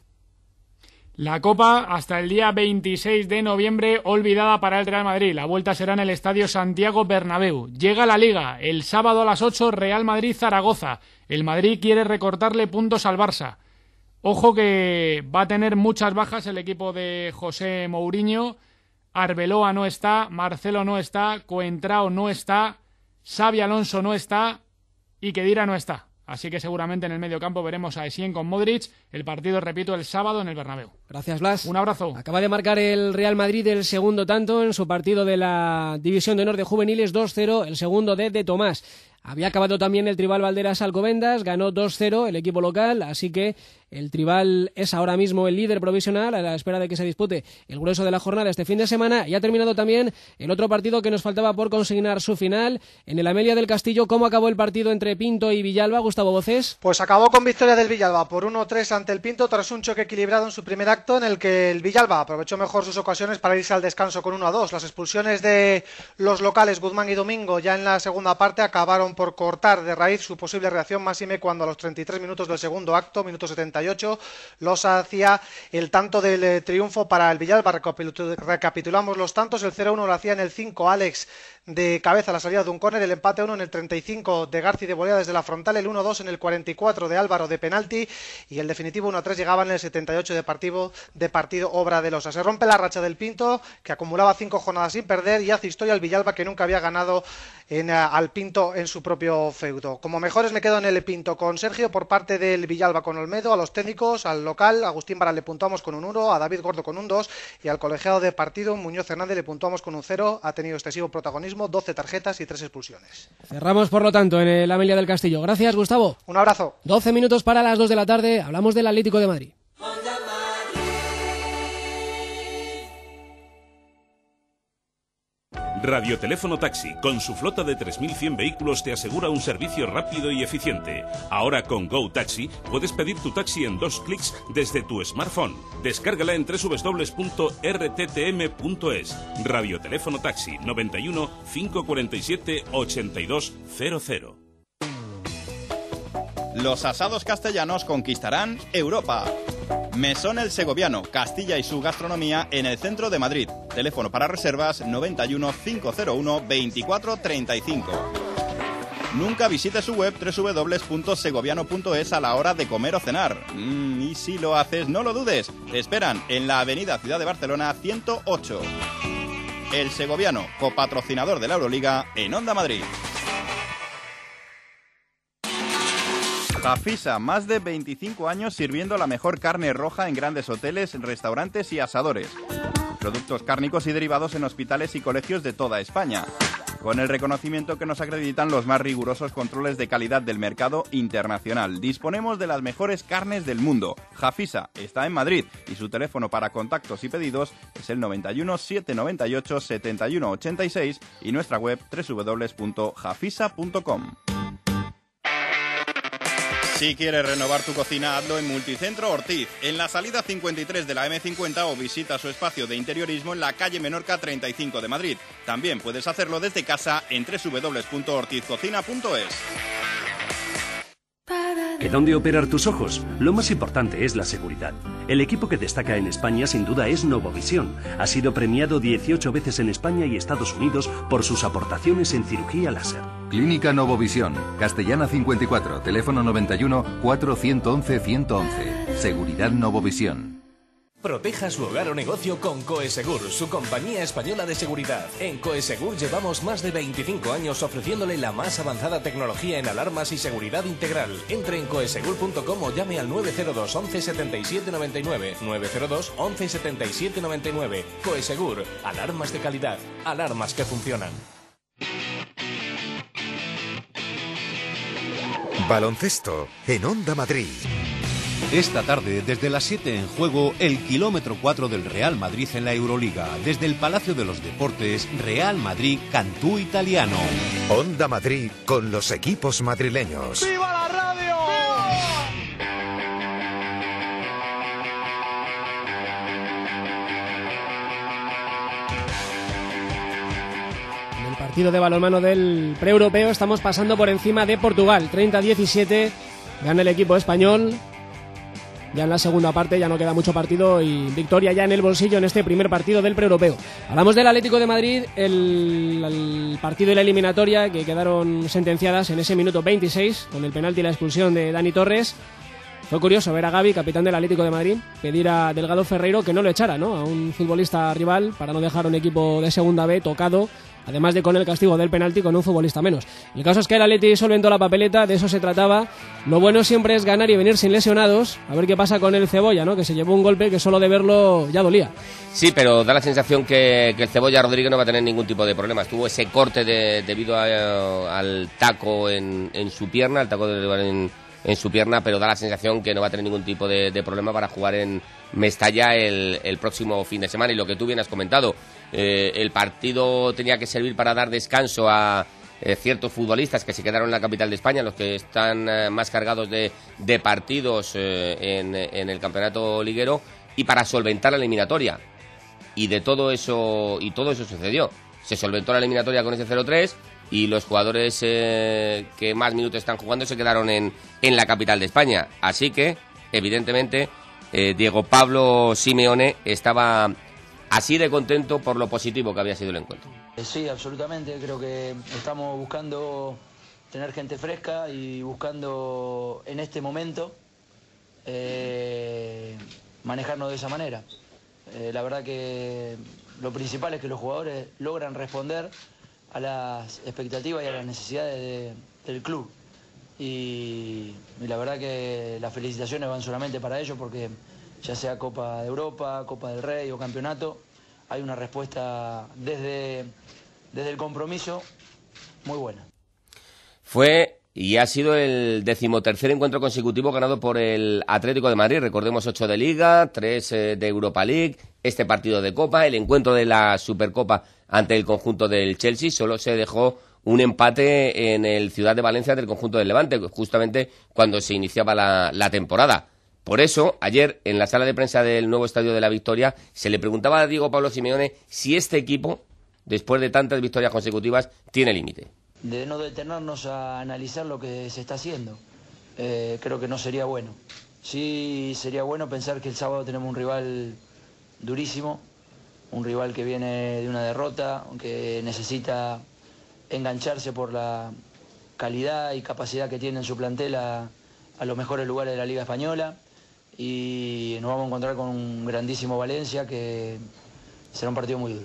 La Copa hasta el día 26 de noviembre olvidada para el Real Madrid. La vuelta será en el Estadio Santiago Bernabéu. Llega la Liga. El sábado a las 8, Real Madrid-Zaragoza. El Madrid quiere recortarle puntos al Barça. Ojo que va a tener muchas bajas el equipo de José Mourinho. Arbeloa no está, Marcelo no está, Coentrao no está, Xabi Alonso no está y Khedira no está. Así que seguramente en el mediocampo veremos a Essien con Modric. El partido, repito, el sábado en el Bernabéu. Gracias, Blas. Un abrazo. Acaba de marcar el Real Madrid el segundo tanto en su partido de la División de Honor de Juveniles, 2-0, el segundo de Tomás. Había acabado también el Tribal Valderas Alcobendas, ganó 2-0 el equipo local, así que el Tribal es ahora mismo el líder provisional a la espera de que se dispute el grueso de la jornada este fin de semana. Y ha terminado también el otro partido que nos faltaba por consignar su final en el Amelia del Castillo. ¿Cómo acabó el partido entre Pinto y Villalba, Gustavo Vocés? Pues acabó con victoria del Villalba por 1-3 ante el Pinto tras un choque equilibrado en su primer acto en el que el Villalba aprovechó mejor sus ocasiones para irse al descanso con 1-2. Las expulsiones de los locales Guzmán y Domingo ya en la segunda parte acabaron por cortar de raíz su posible reacción, máxime cuando a los 33 minutos del segundo acto, minuto 78, los hacía el tanto del triunfo para el Villalba. Recapitulamos los tantos: el 0-1 lo hacía en el 5 Alex de cabeza a la salida de un córner, el empate 1 en el 35 de Garci de volea desde la frontal, el 1-2 en el 44 de Álvaro de penalti y el definitivo 1-3 llegaba en el 78 de partido obra de Losa. Se rompe la racha del Pinto, que acumulaba 5 jornadas sin perder, y hace historia el Villalba, que nunca había ganado al Pinto en su propio feudo. Como mejores me quedo en el Pinto con Sergio por parte del Villalba con Olmedo, a los técnicos, al local Agustín Vara le puntuamos con un 1, a David Gordo con un 2 y al colegiado de partido Muñoz Hernández le puntuamos con un 0. Ha tenido excesivo protagonismo, 12 tarjetas y 3 expulsiones. Cerramos por lo tanto en el Amelia del Castillo. Gracias, Gustavo. Un abrazo. 12 minutos para las 2 de la tarde. Hablamos del Atlético de Madrid. Radioteléfono Taxi, con su flota de 3.100 vehículos, te asegura un servicio rápido y eficiente. Ahora con Go Taxi puedes pedir tu taxi en 2 clics desde tu smartphone. Descárgala en www.rttm.es. Radioteléfono Taxi 91 547 8200. Los asados castellanos conquistarán Europa. Mesón El Segoviano, Castilla y su gastronomía en el centro de Madrid. Teléfono para reservas 91 501 2435. Nunca visite su web www.segoviano.es a la hora de comer o cenar. Y si lo haces, no lo dudes. Te esperan en la avenida Ciudad de Barcelona 108. El Segoviano, copatrocinador de la Euroliga en Onda Madrid. Jafisa, más de 25 años sirviendo la mejor carne roja en grandes hoteles, restaurantes y asadores. Productos cárnicos y derivados en hospitales y colegios de toda España, con el reconocimiento que nos acreditan los más rigurosos controles de calidad del mercado internacional. Disponemos de las mejores carnes del mundo. Jafisa está en Madrid y su teléfono para contactos y pedidos es el 91 798 71 86 y nuestra web www.jafisa.com. Si quieres renovar tu cocina, hazlo en Multicentro Ortiz, en la salida 53 de la M50 o visita su espacio de interiorismo en la calle Menorca 35 de Madrid. También puedes hacerlo desde casa en www.ortizcocina.es. ¿En dónde operar tus ojos? Lo más importante es la seguridad. El equipo que destaca en España sin duda es Novovisión. Ha sido premiado 18 veces en España y Estados Unidos por sus aportaciones en cirugía láser. Clínica Novovisión, Castellana 54, teléfono 91 411 111. Seguridad Novovisión. Proteja su hogar o negocio con Coesegur, su compañía española de seguridad. En Coesegur llevamos más de 25 años ofreciéndole la más avanzada tecnología en alarmas y seguridad integral. Entre en coesegur.com o llame al 902 11 77 99. 902 11 77 99. Coesegur, alarmas de calidad, alarmas que funcionan. Baloncesto en Onda Madrid. Esta tarde, desde las 7 en juego, el kilómetro 4 del Real Madrid en la Euroliga. Desde el Palacio de los Deportes, Real Madrid, Cantú Italiano. Onda Madrid con los equipos madrileños. ¡Viva la radio! En el partido de balonmano del pre-europeo estamos pasando por encima de Portugal. 30-17, gana el equipo español. Ya en la segunda parte ya no queda mucho partido y victoria ya en el bolsillo en este primer partido del pre-europeo. Hablamos del Atlético de Madrid, el partido y la eliminatoria que quedaron sentenciadas en ese minuto 26 con el penalti y la expulsión de Dani Torres. Fue curioso ver a Gavi, capitán del Atlético de Madrid, pedir a Delgado Ferreiro que no lo echara, ¿no?, a un futbolista rival para no dejar un equipo de segunda B tocado, además de con el castigo del penalti con un futbolista menos. El caso es que el Atleti solventó la papeleta, de eso se trataba. Lo bueno siempre es ganar y venir sin lesionados. A ver qué pasa con el Cebolla, ¿no?, que se llevó un golpe que solo de verlo ya dolía. Sí, pero da la sensación que el Cebolla Rodríguez no va a tener ningún tipo de problemas. Tuvo ese corte debido al taco en su pierna, el taco en su pierna, pero da la sensación que no va a tener ningún tipo de problema para jugar en Mestalla el próximo fin de semana. Y lo que tú bien has comentado, el partido tenía que servir para dar descanso a ciertos futbolistas que se quedaron en la capital de España, los que están más cargados de partidos en el campeonato liguero, y para solventar la eliminatoria. Y todo eso sucedió. Se solventó la eliminatoria con ese 0-3 y los jugadores que más minutos están jugando se quedaron en la capital de España. Así que, evidentemente, Diego Pablo Simeone estaba así de contento por lo positivo que había sido el encuentro. Sí, absolutamente. Creo que estamos buscando tener gente fresca y buscando en este momento manejarnos de esa manera. La verdad que lo principal es que los jugadores logran responder a las expectativas y a las necesidades del club. Y la verdad que las felicitaciones van solamente para ellos, porque ya sea Copa de Europa, Copa del Rey o Campeonato, hay una respuesta desde el compromiso muy buena. Fue y ha sido el 13º encuentro consecutivo ganado por el Atlético de Madrid. Recordemos 8 de Liga, 3 de Europa League, este partido de Copa, el encuentro de la Supercopa ante el conjunto del Chelsea. Solo se dejó un empate en el Ciudad de Valencia del conjunto del Levante, justamente cuando se iniciaba la temporada. Por eso, ayer, en la sala de prensa del nuevo Estadio de la Victoria, se le preguntaba a Diego Pablo Simeone si este equipo, después de tantas victorias consecutivas, tiene límite. De no detenernos a analizar lo que se está haciendo, creo que no sería bueno. Sí sería bueno pensar que el sábado tenemos un rival durísimo, un rival que viene de una derrota, que necesita engancharse por la calidad y capacidad que tiene en su plantel a los mejores lugares de la Liga Española, y nos vamos a encontrar con un grandísimo Valencia, que será un partido muy duro.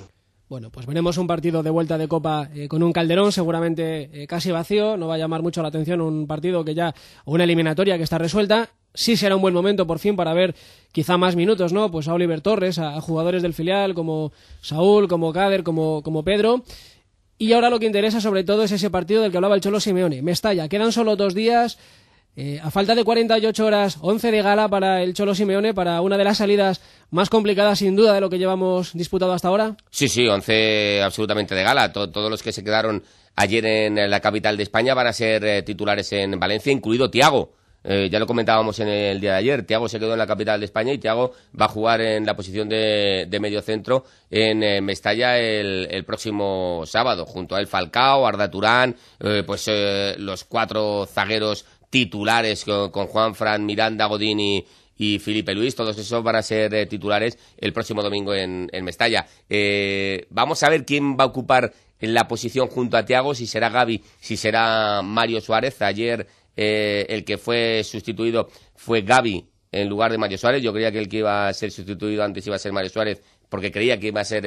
Bueno, pues veremos un partido de vuelta de Copa con un Calderón seguramente casi vacío. No va a llamar mucho la atención un partido que ya, o una eliminatoria que está resuelta. Sí será un buen momento por fin para ver quizá más minutos, ¿no? Pues a Oliver Torres, a jugadores del filial como Saúl, como Kader, como Pedro. Y ahora lo que interesa sobre todo es ese partido del que hablaba el Cholo Simeone. Mestalla, quedan solo 2 días. A falta de 48 horas, 11 de gala para el Cholo Simeone, para una de las salidas más complicadas sin duda de lo que llevamos disputado hasta ahora. Sí, 11 absolutamente de gala. Todos los que se quedaron ayer en la capital de España van a ser titulares en Valencia, incluido Thiago. Ya lo comentábamos en el día de ayer. Thiago se quedó en la capital de España y Thiago va a jugar en la posición de mediocentro en Mestalla el próximo sábado, junto a él Falcao, Arda Turán, los 4 zagueros titulares con Juanfran, Miranda, Godín y Filipe Luis. Todos esos van a ser titulares el próximo domingo en Mestalla. Vamos a ver quién va a ocupar la posición junto a Thiago, si será Gavi, si será Mario Suárez. Ayer el que fue sustituido fue Gavi en lugar de Mario Suárez. Yo creía que el que iba a ser sustituido antes iba a ser Mario Suárez, porque creía que iba a ser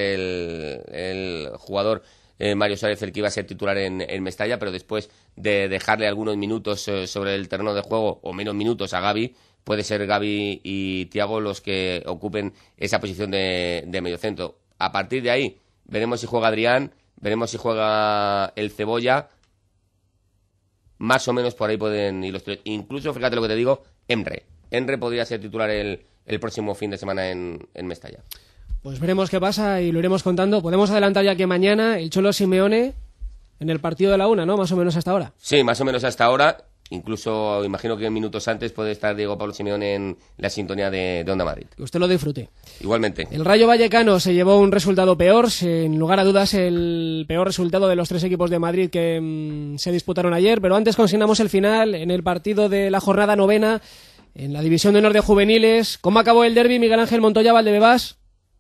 el jugador Mario Suárez el que iba a ser titular en Mestalla, pero después de dejarle algunos minutos sobre el terreno de juego, o menos minutos a Gavi, puede ser Gavi y Thiago los que ocupen esa posición de mediocentro. A partir de ahí, veremos si juega Adrián, veremos si juega el Cebolla. Más o menos por ahí pueden ir los 3. Incluso, fíjate lo que te digo, Emre podría ser titular el próximo fin de semana en Mestalla. Pues veremos qué pasa y lo iremos contando. Podemos adelantar ya que mañana el Cholo Simeone en el partido de la 1, ¿no? Más o menos hasta ahora. Sí, más o menos hasta ahora. Incluso imagino que minutos antes puede estar Diego Pablo Simeone en la sintonía de Onda Madrid. Que usted lo disfrute. Igualmente. El Rayo Vallecano se llevó un resultado peor, sin lugar a dudas el peor resultado de los 3 equipos de Madrid que se disputaron ayer, pero antes consignamos el final en el partido de la jornada 9 en la División de Honor de Juveniles. ¿Cómo acabó el derbi, Miguel Ángel Montoya, Valdebebas?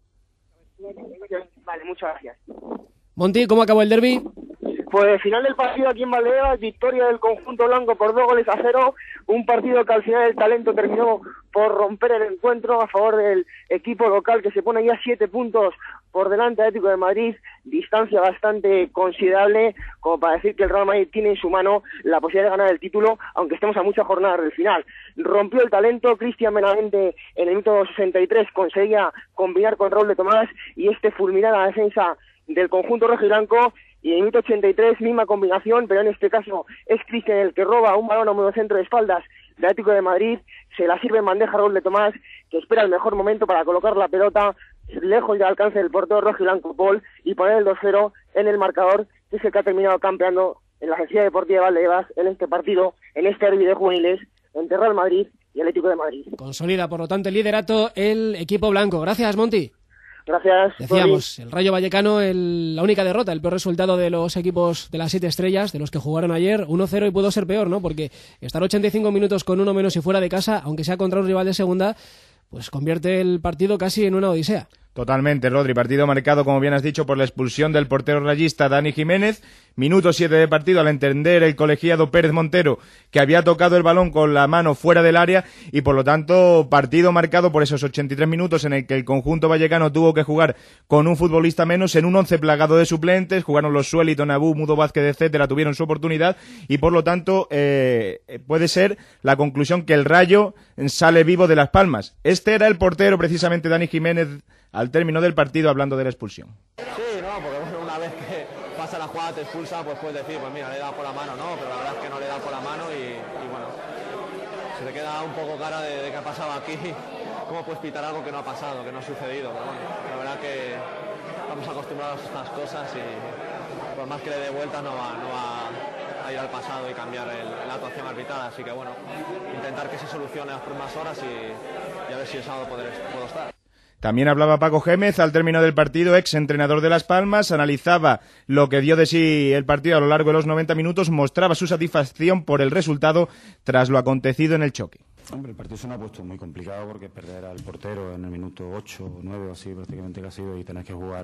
Vale, muchas gracias. Monti, ¿cómo acabó el derbi? Pues final del partido aquí en Valdebebas, victoria del conjunto blanco por 2-0, un partido que al final el talento terminó por romper el encuentro a favor del equipo local, que se pone ya 7 puntos por delante de Atlético de Madrid, distancia bastante considerable como para decir que el Real Madrid tiene en su mano la posibilidad de ganar el título, aunque estemos a muchas jornadas del final. Rompió el talento, Cristian Benavente en el minuto 63 conseguía combinar con Raúl de Tomás y fulminar la defensa del conjunto rojo y blanco, y en el minuto 83 misma combinación, pero en este caso es Cristian el que roba un balón a medio centro de espaldas de Atlético de Madrid, se la sirve en bandeja Raúl de Tomás, que espera el mejor momento para colocar la pelota lejos del alcance del portero rojo y blanco Paul y poner el 2-0 en el marcador, que es el que ha terminado campeando en la Sociedad Deportiva de Valdebebas en este partido, en este derbi de juveniles entre Real Madrid y Atlético de Madrid. Consolida por lo tanto el liderato el equipo blanco. Gracias, Monti. Gracias. Decíamos, el Rayo Vallecano, la única derrota, el peor resultado de los equipos de las 7 estrellas, de los que jugaron ayer, 1-0, y pudo ser peor, ¿no? Porque estar 85 minutos con uno menos y fuera de casa, aunque sea contra un rival de segunda, pues convierte el partido casi en una odisea. Totalmente, Rodri. Partido marcado, como bien has dicho, por la expulsión del portero rayista Dani Jiménez. Minuto 7 de partido, al entender el colegiado Pérez Montero que había tocado el balón con la mano fuera del área, y por lo tanto partido marcado por esos 83 minutos en el que el conjunto vallecano tuvo que jugar con un futbolista menos en un 11 plagado de suplentes. Jugaron los Suelito, Nabú, Mudo Vázquez, etcétera, tuvieron su oportunidad, y por lo tanto puede ser la conclusión que el Rayo sale vivo de Las Palmas. Este era el portero, precisamente Dani Jiménez, al término del partido, hablando de la expulsión. Sí, no, porque bueno, una vez que pasa la jugada, te expulsa, pues puedes decir, pues mira, le he dado por la mano, no, pero la verdad es que no le he dado por la mano y bueno, se te queda un poco cara de qué ha pasado aquí, cómo puedes pitar algo que no ha pasado, que no ha sucedido, pero bueno, la verdad que estamos acostumbrados a estas cosas y por más que le dé vueltas no va a ir al pasado y cambiar la actuación arbitral, así que bueno, intentar que se solucione las próximas horas y a ver si el sábado puedo estar. También hablaba Paco Gémez al término del partido, ex entrenador de Las Palmas, analizaba lo que dio de sí el partido a lo largo de los 90 minutos, mostraba su satisfacción por el resultado tras lo acontecido en el choque. Hombre, el partido se nos ha puesto muy complicado porque perder al portero en el minuto 8 o 9 o así prácticamente que ha sido, y tener que jugar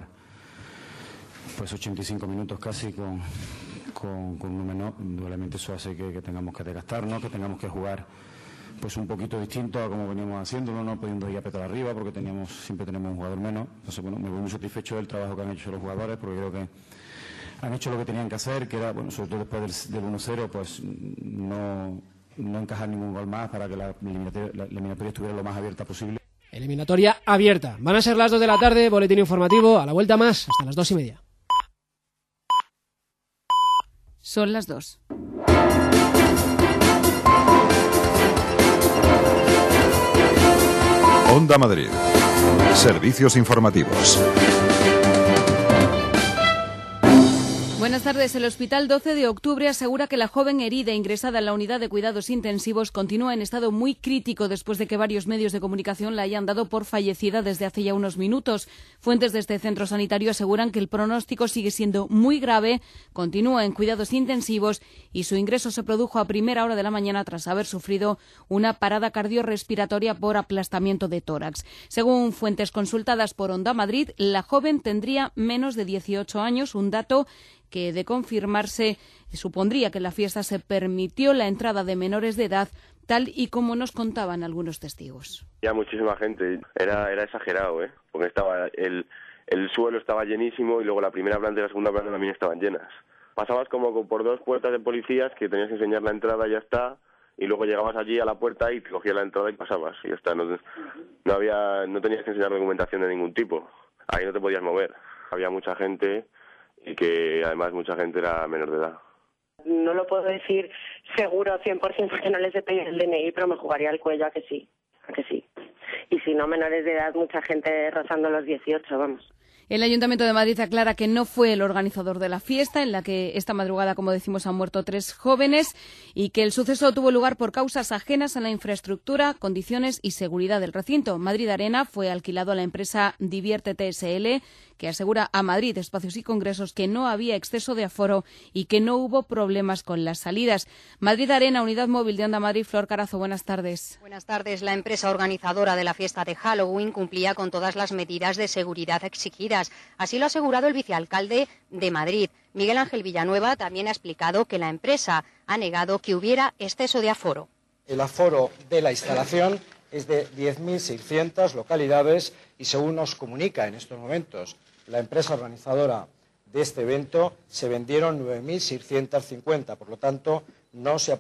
pues 85 minutos casi con un menor, indudablemente eso hace que tengamos que desgastarnos, que tengamos que jugar pues un poquito distinto a como veníamos haciéndolo, no pudiendo ir a petar arriba porque siempre tenemos un jugador menos. Entonces, bueno, me voy muy satisfecho del trabajo que han hecho los jugadores, porque creo que han hecho lo que tenían que hacer, que era, bueno, sobre todo después del 1-0, pues no encajar ningún gol más para que la eliminatoria estuviera lo más abierta posible. Eliminatoria abierta. Van a ser las 2 de la tarde, boletín informativo, a la vuelta más, hasta las 2:30. Son las 2. Onda Madrid. Servicios informativos. Buenas tardes. El Hospital 12 de Octubre asegura que la joven herida ingresada en la unidad de cuidados intensivos continúa en estado muy crítico después de que varios medios de comunicación la hayan dado por fallecida desde hace ya unos minutos. Fuentes de este centro sanitario aseguran que el pronóstico sigue siendo muy grave, continúa en cuidados intensivos y su ingreso se produjo a primera hora de la mañana tras haber sufrido una parada cardiorrespiratoria por aplastamiento de tórax. Según fuentes consultadas por Onda Madrid, la joven tendría menos de 18 años, un dato que, de confirmarse, supondría que en la fiesta se permitió la entrada de menores de edad, tal y como nos contaban algunos testigos. Ya muchísima gente, era exagerado, porque estaba el suelo estaba llenísimo y luego la primera planta y la segunda planta también estaban llenas. Pasabas como por 2 puertas de policías que tenías que enseñar la entrada y ya está, y luego llegabas allí a la puerta y te cogías la entrada y pasabas, y ya está. No tenías que enseñar documentación de ningún tipo, ahí no te podías mover. Había mucha gente y que además mucha gente era menor de edad. No lo puedo decir seguro 100% porque no les he pedido el DNI, pero me jugaría el cuello a que sí. Y si no, menores de edad, mucha gente rozando los 18, vamos. El Ayuntamiento de Madrid aclara que no fue el organizador de la fiesta, en la que esta madrugada, como decimos, han muerto 3 jóvenes, y que el suceso tuvo lugar por causas ajenas a la infraestructura, condiciones y seguridad del recinto. Madrid Arena fue alquilado a la empresa Diviértete SL, que asegura a Madrid Espacios y Congresos que no había exceso de aforo y que no hubo problemas con las salidas. Madrid Arena, unidad móvil de Onda Madrid. Flor Carazo, buenas tardes. Buenas tardes. La empresa organizadora de la fiesta de Halloween cumplía con todas las medidas de seguridad exigidas. Así lo ha asegurado el vicealcalde de Madrid. Miguel Ángel Villanueva también ha explicado que la empresa ha negado que hubiera exceso de aforo. El aforo de la instalación es de 10.600 localidades y, según nos comunica en estos momentos la empresa organizadora de este evento, se vendieron 9.650. Por lo tanto, no se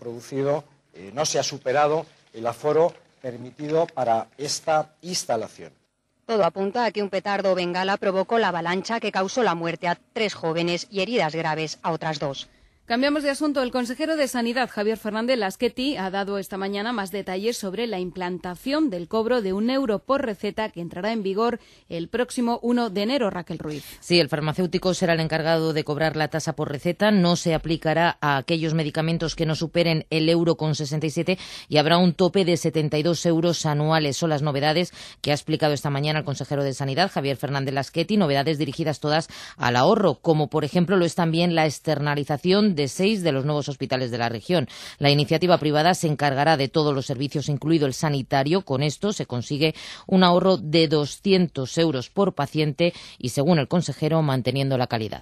ha superado el aforo permitido para esta instalación. Todo apunta a que un petardo o bengala provocó la avalancha que causó la muerte a 3 jóvenes y heridas graves a otras 2. Cambiamos de asunto. El consejero de Sanidad, Javier Fernández Lasqueti, ha dado esta mañana más detalles sobre la implantación del cobro de €1 por receta que entrará en vigor el próximo 1 de enero. Raquel Ruiz. Sí, el farmacéutico será el encargado de cobrar la tasa por receta. No se aplicará a aquellos medicamentos que no superen el €1,67 y habrá un tope de 72 euros anuales. Son las novedades que ha explicado esta mañana el consejero de Sanidad, Javier Fernández Lasqueti, novedades dirigidas todas al ahorro, como por ejemplo lo es también la externalización de 6 de los nuevos hospitales de la región. La iniciativa privada se encargará de todos los servicios, incluido el sanitario. Con esto se consigue un ahorro de 200 euros por paciente y, según el consejero, manteniendo la calidad.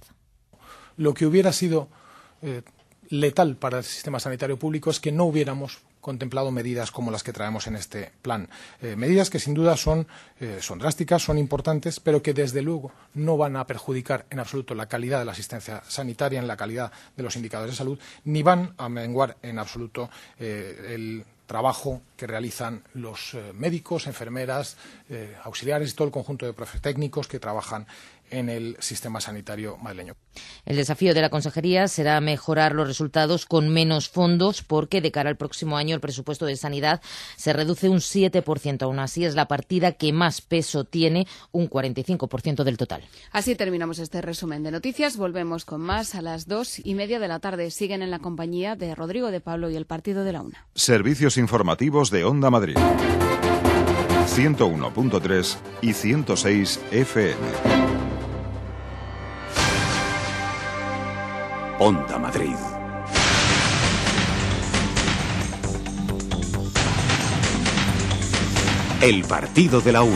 Lo que hubiera sido letal para el sistema sanitario público es que no hubiéramos contemplado medidas como las que traemos en este plan. Medidas que sin duda son drásticas, son importantes, pero que desde luego no van a perjudicar en absoluto la calidad de la asistencia sanitaria, en la calidad de los indicadores de salud, ni van a menguar en absoluto el trabajo que realizan los médicos, enfermeras, auxiliares y todo el conjunto de técnicos que trabajan en el sistema sanitario madrileño. El desafío de la consejería será mejorar los resultados con menos fondos, porque de cara al próximo año el presupuesto de sanidad se reduce un 7%. Aún así es la partida que más peso tiene, un 45% del total. Así terminamos este resumen de noticias. Volvemos con más a las 2:30 de la tarde. Siguen en la compañía de Rodrigo de Pablo y el Partido de la Una. Servicios informativos de Onda Madrid. 101.3 y 106 FM. Onda Madrid. El partido de la Una.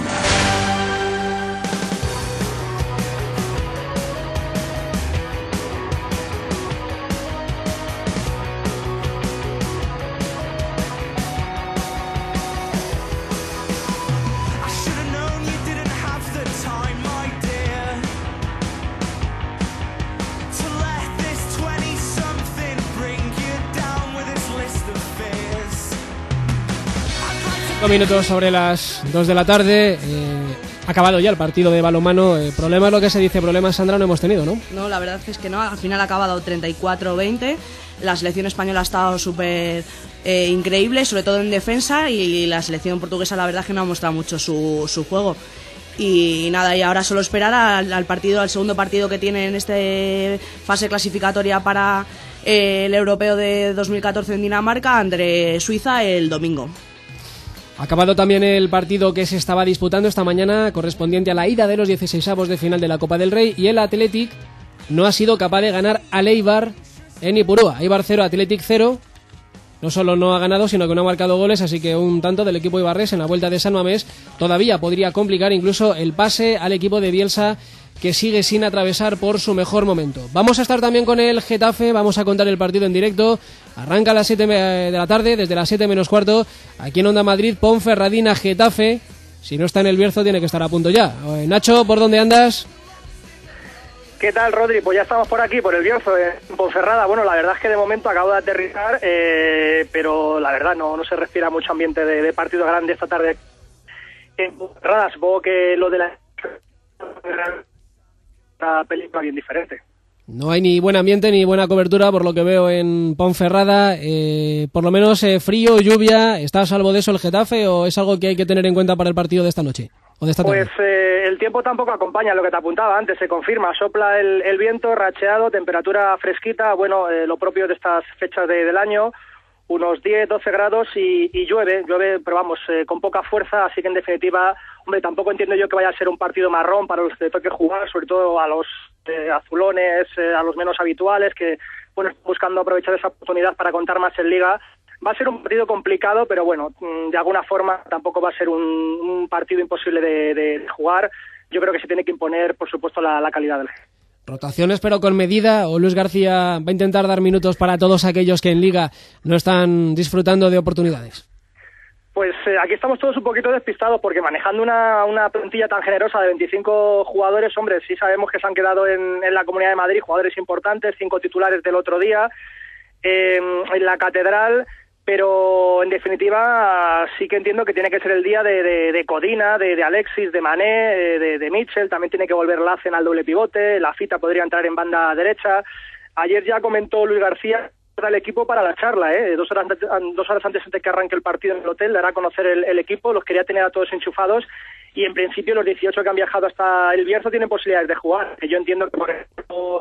5 minutos sobre las 2 de la tarde. Ha acabado ya el partido de balonmano. Problema es lo que se dice, problema, Sandra, no hemos tenido, ¿no? No, la verdad es que no. Al final ha acabado 34-20. La selección española ha estado súper increíble, sobre todo en defensa, y la selección portuguesa la verdad es que no ha mostrado mucho su juego. Y nada, y ahora solo esperar al segundo partido que tiene en esta fase clasificatoria para el europeo de 2014 en Dinamarca, entre Suiza, el domingo. Ha acabado también el partido que se estaba disputando esta mañana, correspondiente a la ida de los 16avos de final de la Copa del Rey, y el Athletic no ha sido capaz de ganar al Eibar en Ipurúa. Eibar 0, Athletic 0. No solo no ha ganado, sino que no ha marcado goles, así que un tanto del equipo ibarrés en la vuelta de San Mamés todavía podría complicar incluso el pase al equipo de Bielsa, que sigue sin atravesar por su mejor momento. Vamos a estar también con el Getafe, vamos a contar el partido en directo. Arranca a las 7 de la tarde, desde las 7 menos cuarto, aquí en Onda Madrid, Ponferradina, Getafe. Si no está en el Bierzo, tiene que estar a punto ya. Nacho, ¿por dónde andas? ¿Qué tal, Rodri? Pues ya estamos por aquí, por el Bierzo, en Ponferrada. Bueno, la verdad es que de momento acabo de aterrizar, pero la verdad no se respira mucho ambiente de partido grande esta tarde en Ponferrada. Supongo que lo de la película bien diferente. No hay ni buen ambiente ni buena cobertura por lo que veo en Ponferrada. Por lo menos frío, lluvia. ¿Está a salvo de eso el Getafe o es algo que hay que tener en cuenta para el partido de esta noche? ¿O de esta tarde? Pues el tiempo tampoco acompaña, lo que te apuntaba antes, se confirma. Sopla el viento, racheado, temperatura fresquita, bueno, lo propio de estas fechas del año, unos 10, 12 grados y llueve, pero vamos, con poca fuerza, así que en definitiva, hombre, tampoco entiendo yo que vaya a ser un partido marrón para los que toque jugar, sobre todo a los azulones, a los menos habituales, que bueno, están buscando aprovechar esa oportunidad para contar más en Liga. Va a ser un partido complicado, pero bueno, de alguna forma tampoco va a ser un partido imposible de jugar. Yo creo que se tiene que imponer, por supuesto, la calidad del juego. Rotaciones, pero con medida, o Luis García va a intentar dar minutos para todos aquellos que en Liga no están disfrutando de oportunidades. Pues aquí estamos todos un poquito despistados porque manejando una plantilla tan generosa de 25 jugadores, hombre, sí sabemos que se han quedado en la Comunidad de Madrid jugadores importantes, 5 titulares del otro día en la Catedral, pero en definitiva sí que entiendo que tiene que ser el día de Codina, de Alexis, de Mané, de Mitchell, también tiene que volver Lacen al doble pivote, la Fita podría entrar en banda derecha. Ayer ya comentó Luis García el equipo para la charla, 2 horas antes de que arranque el partido en el hotel, dará a conocer el equipo, los quería tener a todos enchufados y en principio los 18 que han viajado hasta el Bierzo tienen posibilidades de jugar, que yo entiendo que por ejemplo...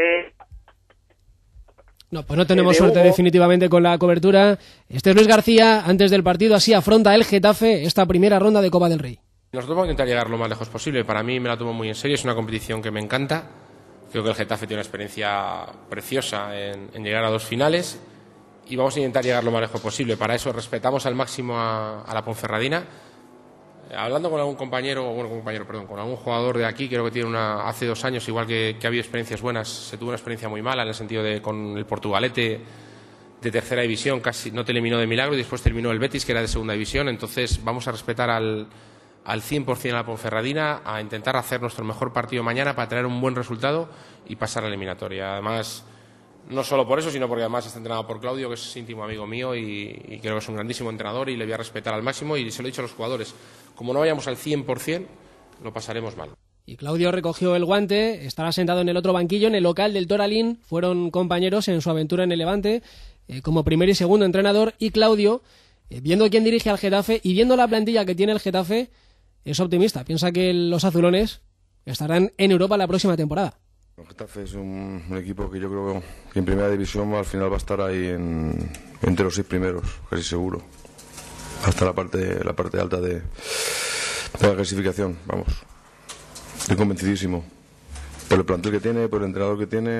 No, pues no tenemos suerte definitivamente con la cobertura. Este es Luis García, antes del partido, así afronta el Getafe esta primera ronda de Copa del Rey. Nosotros vamos a intentar llegar lo más lejos posible. Para mí me la tomo muy en serio, es una competición que me encanta. Creo que el Getafe tiene una experiencia preciosa en llegar a 2 finales y vamos a intentar llegar lo más lejos posible. Para eso respetamos al máximo a la Ponferradina. Hablando con algún con algún jugador de aquí, creo que tiene hace 2 años, igual que ha habido experiencias buenas, se tuvo una experiencia muy mala en el sentido de con el Portugalete de tercera división, casi no te eliminó de milagro y después terminó el Betis, que era de segunda división. Entonces vamos a respetar al 100% a la Ponferradina, a intentar hacer nuestro mejor partido mañana para traer un buen resultado y pasar a la eliminatoria. Además, no solo por eso, sino porque además está entrenado por Claudio, que es íntimo amigo mío y creo que es un grandísimo entrenador y le voy a respetar al máximo y se lo he dicho a los jugadores. Como no vayamos al 100%, lo pasaremos mal. Y Claudio recogió el guante, estará sentado en el otro banquillo, en el local del Toralín. Fueron compañeros en su aventura en el Levante, como primer y segundo entrenador. Y Claudio, viendo quién dirige al Getafe y viendo la plantilla que tiene el Getafe, es optimista. Piensa que los azulones estarán en Europa la próxima temporada. El Getafe es un equipo que yo creo que en primera división al final va a estar ahí entre los 6 primeros, casi seguro. Hasta la parte alta de la clasificación, vamos. Estoy convencidísimo. Por el plantel que tiene, por el entrenador que tiene,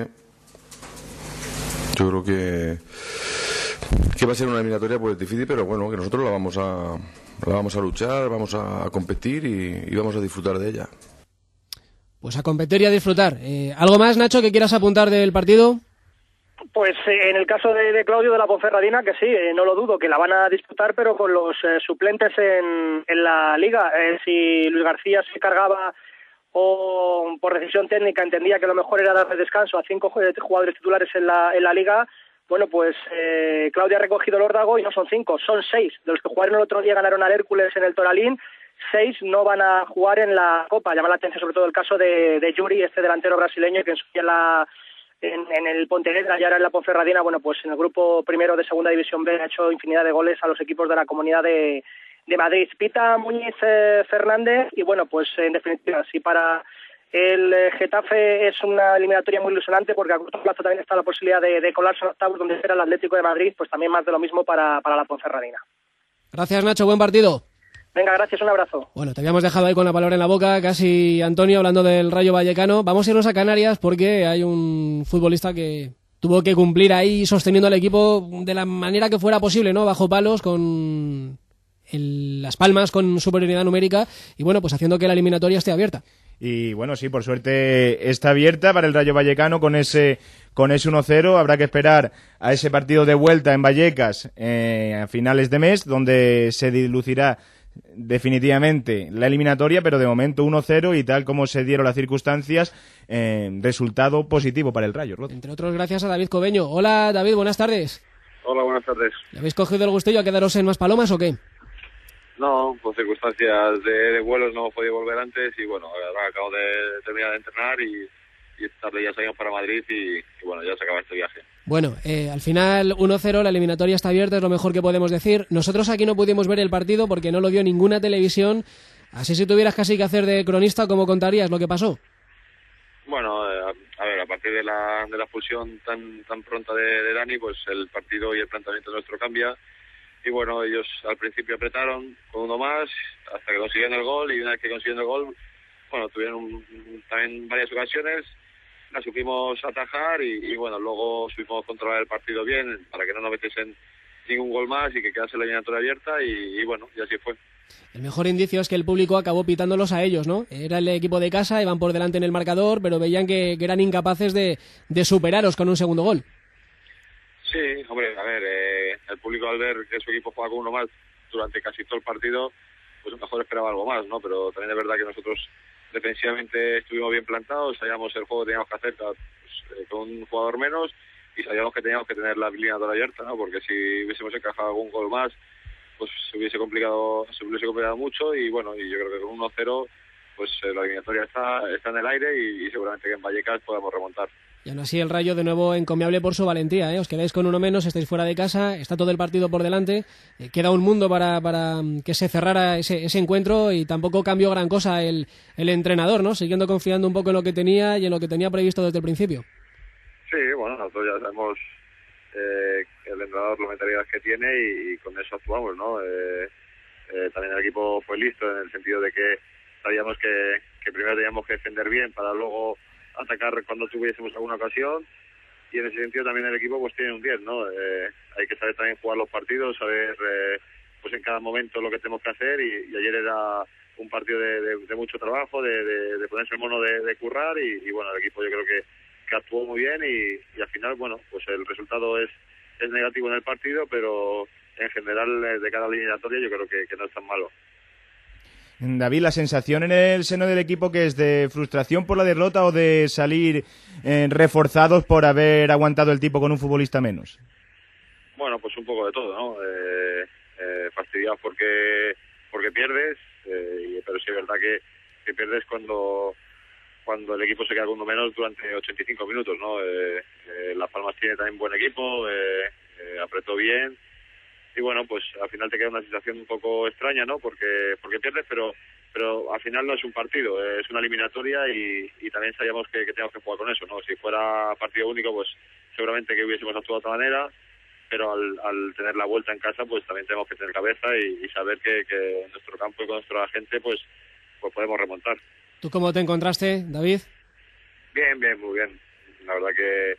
yo creo que va a ser una eliminatoria pues difícil, pero bueno, que nosotros la vamos a luchar, vamos a competir y vamos a disfrutar de ella. Pues a competir y a disfrutar. ¿Algo más, Nacho, que quieras apuntar del partido? Pues en el caso de Claudio de la Ponferradina, que sí, no lo dudo, que la van a disputar, pero con los suplentes en la Liga. Si Luis García se cargaba o por decisión técnica entendía que lo mejor era darle descanso a 5 jugadores titulares en la Liga, Bueno, pues Claudia ha recogido el órdago y no son 5, son 6. De los que jugaron el otro día ganaron al Hércules en el Toralín, 6 no van a jugar en la Copa. Llama la atención sobre todo el caso de Yuri, este delantero brasileño que en el Pontevedra y ahora en la Ponferradina, bueno, pues en el grupo primero de Segunda División B ha hecho infinidad de goles a los equipos de la Comunidad de Madrid. Pita Muñiz Fernández y bueno, pues en definitiva, sí, para el Getafe es una eliminatoria muy ilusionante porque a corto plazo también está la posibilidad de colarse en octavos donde espera el Atlético de Madrid, pues también más de lo mismo para la Ponferradina. Gracias, Nacho, buen partido. Venga, gracias, un abrazo. Bueno, te habíamos dejado ahí con la palabra en la boca, casi Antonio, hablando del Rayo Vallecano. Vamos a irnos a Canarias porque hay un futbolista que tuvo que cumplir ahí sosteniendo al equipo de la manera que fuera posible, ¿no? Bajo palos, con Las Palmas, con superioridad numérica y bueno, pues haciendo que la eliminatoria esté abierta. Y bueno, sí, por suerte está abierta para el Rayo Vallecano con ese 1-0. Habrá que esperar a ese partido de vuelta en Vallecas a finales de mes, donde se dilucidrá definitivamente la eliminatoria, pero de momento 1-0 y tal como se dieron las circunstancias, resultado positivo para el Rayo, Rod. Entre otros, gracias a David Cobeño. Hola, David, buenas tardes. Hola, buenas tardes. ¿Le habéis cogido el gustillo a quedaros en Maspalomas o qué? No, por circunstancias de vuelos no hemos podido volver antes y bueno, ahora acabo de terminar de entrenar y esta tarde ya salimos para Madrid y bueno, ya se acaba este viaje. Bueno, al final 1-0, la eliminatoria está abierta, es lo mejor que podemos decir. Nosotros aquí no pudimos ver el partido porque no lo dio ninguna televisión, así si tuvieras casi que hacer de cronista, ¿cómo contarías lo que pasó? Bueno, a ver, a partir de la expulsión tan pronta de Dani, pues el partido y el planteamiento nuestro cambia. Y bueno, ellos al principio apretaron con uno más hasta que consiguieron el gol y una vez que consiguieron el gol, bueno, tuvieron también varias ocasiones, la supimos atajar y bueno, luego supimos controlar el partido bien para que no nos metiesen ningún gol más y que quedase la eliminatoria abierta y bueno, y así fue. El mejor indicio es que el público acabó pitándolos a ellos, ¿no? Era el equipo de casa, iban por delante en el marcador, pero veían que eran incapaces de superaros con un segundo gol. Sí, hombre, a ver, el público al ver que su equipo juega con uno más durante casi todo el partido, pues a lo mejor esperaba algo más, ¿no? Pero también es verdad que nosotros defensivamente estuvimos bien plantados, sabíamos el juego que teníamos que hacer pues, con un jugador menos y sabíamos que teníamos que tener la eliminatoria abierta, ¿no? Porque si hubiésemos encajado algún gol más, pues se hubiese complicado mucho y bueno, y yo creo que con 1-0 pues la eliminatoria está en el aire y seguramente que en Vallecas podamos remontar. Y aún así el Rayo de nuevo encomiable por su valentía, ¿eh? Os quedáis con uno menos, estáis fuera de casa, está todo el partido por delante, queda un mundo para que se cerrara ese encuentro y tampoco cambió gran cosa el entrenador, ¿no? Siguiendo confiando un poco en lo que tenía y en lo que tenía previsto desde el principio. Sí, bueno, nosotros ya sabemos el entrenador la mentalidad que tiene y con eso actuamos, ¿no? También el equipo fue listo en el sentido de que sabíamos que primero teníamos que defender bien para luego atacar cuando tuviésemos alguna ocasión y en ese sentido también el equipo pues tiene un 10, ¿no? Hay que saber también jugar los partidos, saber pues en cada momento lo que tenemos que hacer y ayer era un partido de mucho trabajo, de ponerse el mono de currar y bueno, el equipo yo creo que actuó muy bien y al final, bueno, pues el resultado es negativo en el partido, pero en general de cada eliminatoria yo creo que no es tan malo. David, ¿la sensación en el seno del equipo que es de frustración por la derrota o de salir reforzados por haber aguantado el tipo con un futbolista menos? Bueno, pues un poco de todo, ¿no? Fastidiados porque pierdes, pero sí es verdad que pierdes cuando el equipo se queda con uno menos durante 85 minutos, ¿no? Las Palmas tiene también buen equipo, apretó bien. Y bueno, pues al final te queda una sensación un poco extraña, ¿no? Porque pierdes, pero al final no es un partido, es una eliminatoria y también sabíamos que teníamos que jugar con eso, ¿no? Si fuera partido único, pues seguramente que hubiésemos actuado de otra manera, pero al tener la vuelta en casa, pues también tenemos que tener cabeza y saber que en nuestro campo y con nuestra gente, pues podemos remontar. ¿Tú cómo te encontraste, David? Bien, muy bien. La verdad que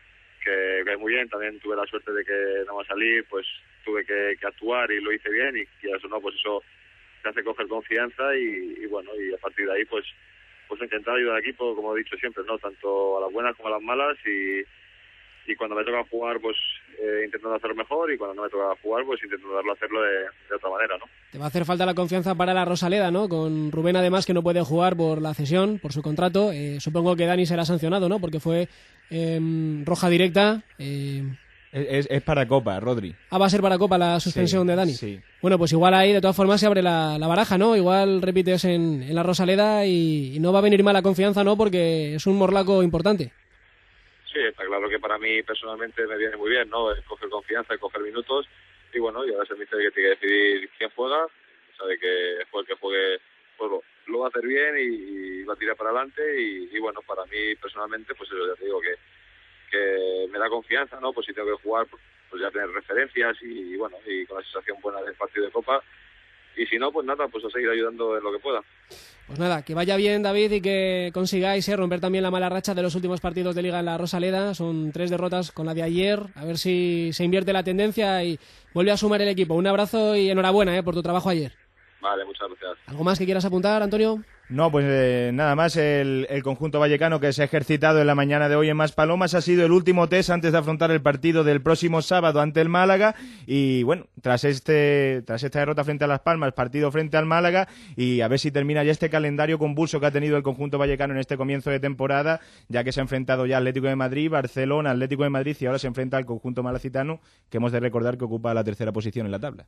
muy bien. También tuve la suerte de que no va a salir, pues tuve que actuar y lo hice bien y eso no, pues eso te hace coger confianza y bueno, y a partir de ahí pues intentar ayudar al equipo, como he dicho siempre, no tanto a las buenas como a las malas y cuando me toca jugar pues intentando hacerlo mejor y cuando no me toca jugar pues intentando hacerlo de otra manera, ¿no? Te va a hacer falta la confianza para la Rosaleda, ¿no? Con Rubén además que no puede jugar por la cesión, por su contrato. Supongo que Dani será sancionado, ¿no? Porque fue roja directa. Es para Copa, Rodri. Va a ser para Copa la suspensión de Dani. Sí. Bueno, pues igual ahí de todas formas se abre la baraja, ¿no? Igual repites en la Rosaleda y no va a venir mala confianza, ¿no? Porque es un morlaco importante. Sí, está claro que para mí personalmente me viene muy bien, ¿no? Coger confianza, coger minutos y bueno, y ahora es el mister que tiene que decidir quién juega, sabe que el que juegue pues lo va a hacer bien y va a tirar para adelante y bueno, para mí personalmente pues eso, ya te digo que me da confianza, ¿no? Pues si tengo que jugar pues ya tener referencias y bueno, y con la sensación buena del partido de Copa y si no, pues nada, pues a seguir ayudando en lo que pueda. Pues nada, que vaya bien, David, y que consigáis romper también la mala racha de los últimos partidos de Liga en la Rosaleda. Son 3 derrotas con la de ayer. A ver si se invierte la tendencia y vuelve a sumar el equipo. Un abrazo y enhorabuena por tu trabajo ayer. Vale, muchas gracias. ¿Algo más que quieras apuntar, Antonio? No, pues nada más, el conjunto vallecano que se ha ejercitado en la mañana de hoy en Maspalomas ha sido el último test antes de afrontar el partido del próximo sábado ante el Málaga y bueno, tras esta derrota frente a Las Palmas, partido frente al Málaga y a ver si termina ya este calendario convulso que ha tenido el conjunto vallecano en este comienzo de temporada, ya que se ha enfrentado ya Atlético de Madrid, Barcelona, Atlético de Madrid y ahora se enfrenta al conjunto malacitano, que hemos de recordar que ocupa la tercera posición en la tabla.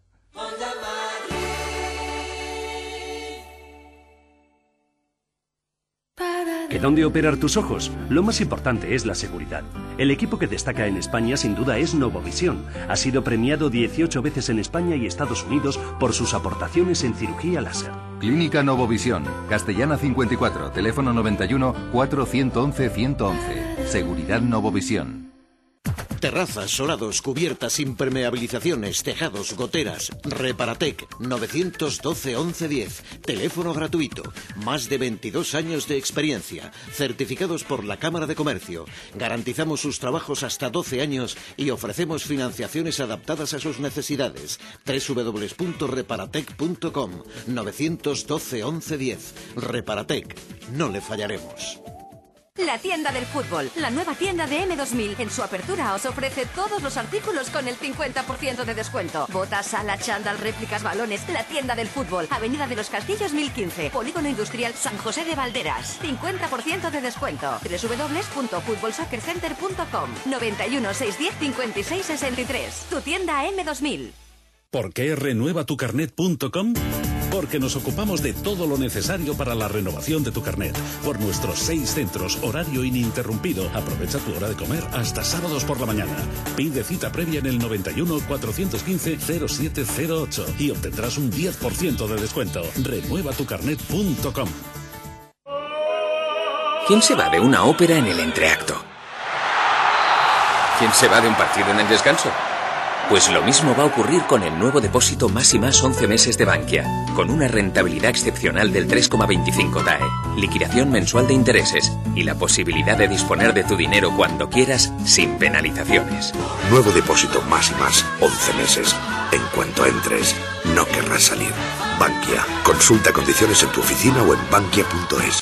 ¿Que dónde operar tus ojos? Lo más importante es la seguridad. El equipo que destaca en España sin duda es Novovisión. Ha sido premiado 18 veces en España y Estados Unidos por sus aportaciones en cirugía láser. Clínica Novovisión, Castellana 54, teléfono 91 411 111. Seguridad Novovisión. Terrazas, solados, cubiertas, impermeabilizaciones, tejados, goteras. Reparatec 912 1110. Teléfono gratuito. Más de 22 años de experiencia. Certificados por la Cámara de Comercio. Garantizamos sus trabajos hasta 12 años y ofrecemos financiaciones adaptadas a sus necesidades. www.reparatec.com 912 1110. Reparatec. No le fallaremos. La tienda del fútbol, la nueva tienda de M2000. En su apertura os ofrece todos los artículos con el 50% de descuento. Botas, sala, chándal, réplicas, balones. La tienda del fútbol, Avenida de los Castillos 1015, Polígono Industrial San José de Valderas. 50% de descuento. www.futbolsoccercenter.com 91 610 56 63. Tu tienda M2000. ¿Por qué renuevatucarnet.com? Porque nos ocupamos de todo lo necesario para la renovación de tu carnet. Por nuestros 6 centros, horario ininterrumpido. Aprovecha tu hora de comer hasta sábados por la mañana. Pide cita previa en el 91 415 0708 y obtendrás un 10% de descuento. Renuevatucarnet.com. ¿Quién se va de una ópera en el entreacto? ¿Quién se va de un partido en el descanso? Pues lo mismo va a ocurrir con el nuevo depósito Más y Más 11 meses de Bankia, con una rentabilidad excepcional del 3,25 TAE, liquidación mensual de intereses y la posibilidad de disponer de tu dinero cuando quieras sin penalizaciones. Nuevo depósito Más y Más 11 meses. En cuanto entres, no querrás salir. Bankia. Consulta condiciones en tu oficina o en bankia.es.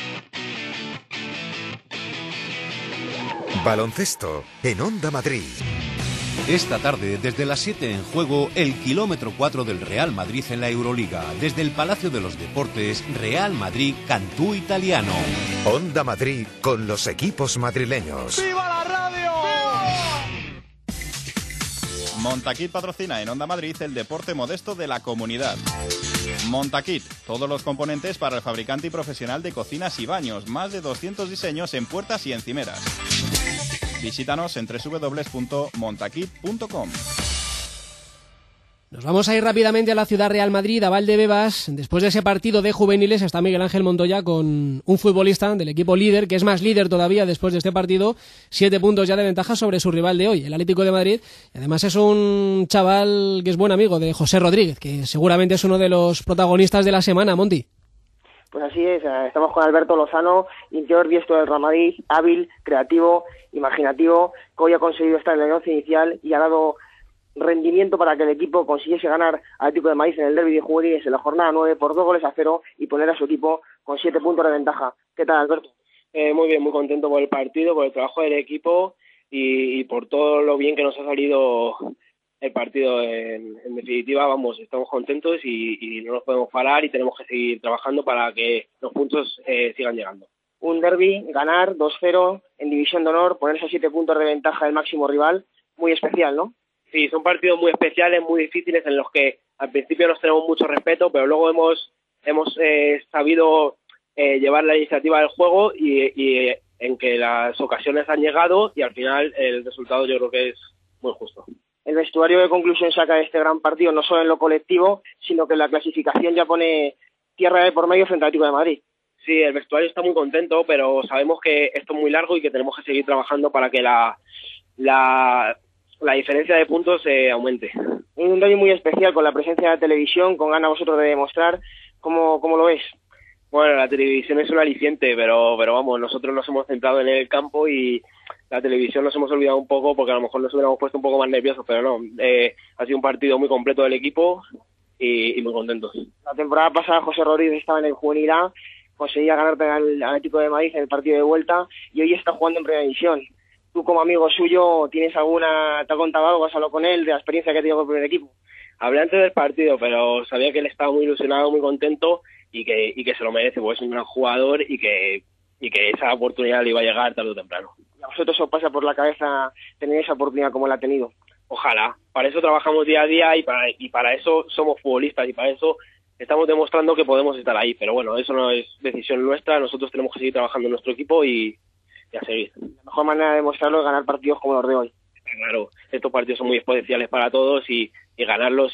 Baloncesto en Onda Madrid. Esta tarde, desde las 7 en juego, el kilómetro 4 del Real Madrid en la Euroliga. Desde el Palacio de los Deportes, Real Madrid, Cantú Italiano. Onda Madrid con los equipos madrileños. ¡Viva la radio! Montaquit patrocina en Onda Madrid el deporte modesto de la comunidad. Montaquit, todos los componentes para el fabricante y profesional de cocinas y baños. Más de 200 diseños en puertas y encimeras. Visítanos en www.montaquit.com. Nos vamos a ir rápidamente a la ciudad Real Madrid, a Valdebebas. Después de ese partido de juveniles está Miguel Ángel Montoya con un futbolista del equipo líder, que es más líder todavía después de este partido. 7 puntos ya de ventaja sobre su rival de hoy, el Atlético de Madrid. Y además es un chaval que es buen amigo de José Rodríguez, que seguramente es uno de los protagonistas de la semana, Monti. Pues así es, estamos con Alberto Lozano, interior diestro del Real Madrid, hábil, creativo, imaginativo, que hoy ha conseguido estar en el 11 inicial y ha dado rendimiento para que el equipo consiguiese ganar al Atlético de Madrid en el derbi de juveniles en la jornada 9 por 2-0 y poner a su equipo con 7 puntos de ventaja. ¿Qué tal, Alberto? Muy bien, muy contento por el partido, por el trabajo del equipo y por todo lo bien que nos ha salido el partido. En definitiva, vamos, estamos contentos y no nos podemos parar y tenemos que seguir trabajando para que los puntos sigan llegando. Un derbi, ganar 2-0 en división de honor, ponerse a 7 puntos de ventaja del máximo rival, muy especial, ¿no? Sí, son partidos muy especiales, muy difíciles, en los que al principio nos tenemos mucho respeto, pero luego hemos sabido llevar la iniciativa del juego y en que las ocasiones han llegado y al final el resultado yo creo que es muy justo. El vestuario de conclusión saca de este gran partido, no solo en lo colectivo, sino que en la clasificación ya pone tierra de por medio frente al Atlético de Madrid. Sí, el vestuario está muy contento, pero sabemos que esto es muy largo y que tenemos que seguir trabajando para que la diferencia de puntos aumente. Un día muy especial con la presencia de la televisión, con ganas vosotros de demostrar. ¿Cómo lo ves? Bueno, la televisión es un aliciente, pero vamos, nosotros nos hemos centrado en el campo y la televisión nos hemos olvidado un poco porque a lo mejor nos hubiéramos puesto un poco más nerviosos, pero no, ha sido un partido muy completo del equipo y muy contentos. La temporada pasada José Rodríguez estaba en el Juvenil A, conseguía ganarte al Atlético de Madrid en el partido de vuelta y hoy está jugando en Primera División. Tú como amigo suyo, ¿te ha contado algo, has hablado con él de la experiencia que ha tenido con el primer equipo? Hablé antes del partido, pero sabía que él estaba muy ilusionado, muy contento y que se lo merece, porque es un gran jugador y que esa oportunidad le iba a llegar tarde o temprano. ¿Y a vosotros os pasa por la cabeza tener esa oportunidad como él ha tenido? Ojalá. Para eso trabajamos día a día y para eso somos futbolistas y para eso estamos demostrando que podemos estar ahí. Pero bueno, eso no es decisión nuestra, nosotros tenemos que seguir trabajando en nuestro equipo y a seguir. La mejor manera de demostrarlo es ganar partidos como los de hoy. Claro, estos partidos son muy especiales para todos y ganarlos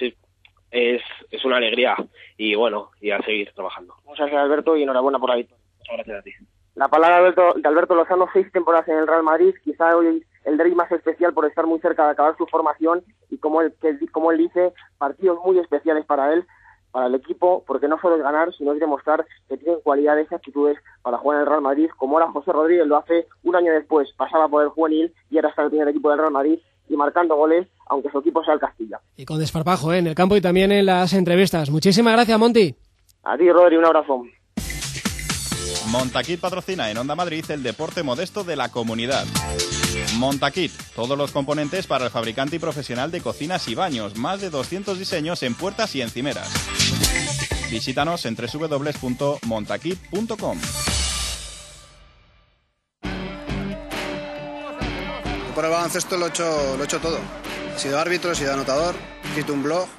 es una alegría y bueno, y a seguir trabajando. Muchas gracias, Alberto, y enhorabuena por la victoria. Gracias a ti. La palabra de Alberto Lozano, 6 temporadas en el Real Madrid, quizá hoy el derbi más especial por estar muy cerca de acabar su formación y como él dice, partidos muy especiales para él, para el equipo, porque no solo es ganar, sino es demostrar que tienen cualidades y actitudes para jugar en el Real Madrid, como ahora José Rodríguez lo hace un año después, pasaba por el juvenil y ahora está en el primer equipo del Real Madrid y marcando goles, aunque su equipo sea el Castilla. Y con desparpajo, en el campo y también en las entrevistas. Muchísimas gracias, Monty. A ti, Rodri, un abrazo. Montaquit patrocina en Onda Madrid el deporte modesto de la comunidad. Montaquit, todos los componentes para el fabricante y profesional de cocinas y baños, más de 200 diseños en puertas y encimeras. Visítanos en www.montaquit.com. Por el baloncesto lo he hecho todo. He sido árbitro, he sido anotador, he escrito un blog.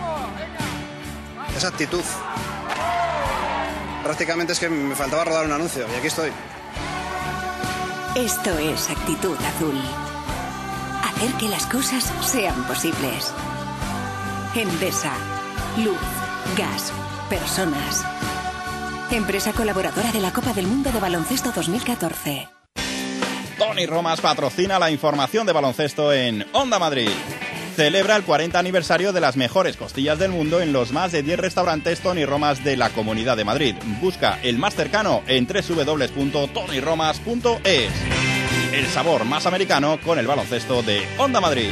Esa actitud. Prácticamente es que me faltaba rodar un anuncio y aquí estoy. Esto es Actitud Azul. Hacer que las cosas sean posibles. Endesa. Luz. Gas. Personas. Empresa colaboradora de la Copa del Mundo de Baloncesto 2014. Tony Romas patrocina la información de baloncesto en Onda Madrid. Celebra el 40 aniversario de las mejores costillas del mundo en los más de 10 restaurantes Tony Romas de la Comunidad de Madrid. Busca el más cercano en www.tonyromas.es. El sabor más americano con el baloncesto de Onda Madrid.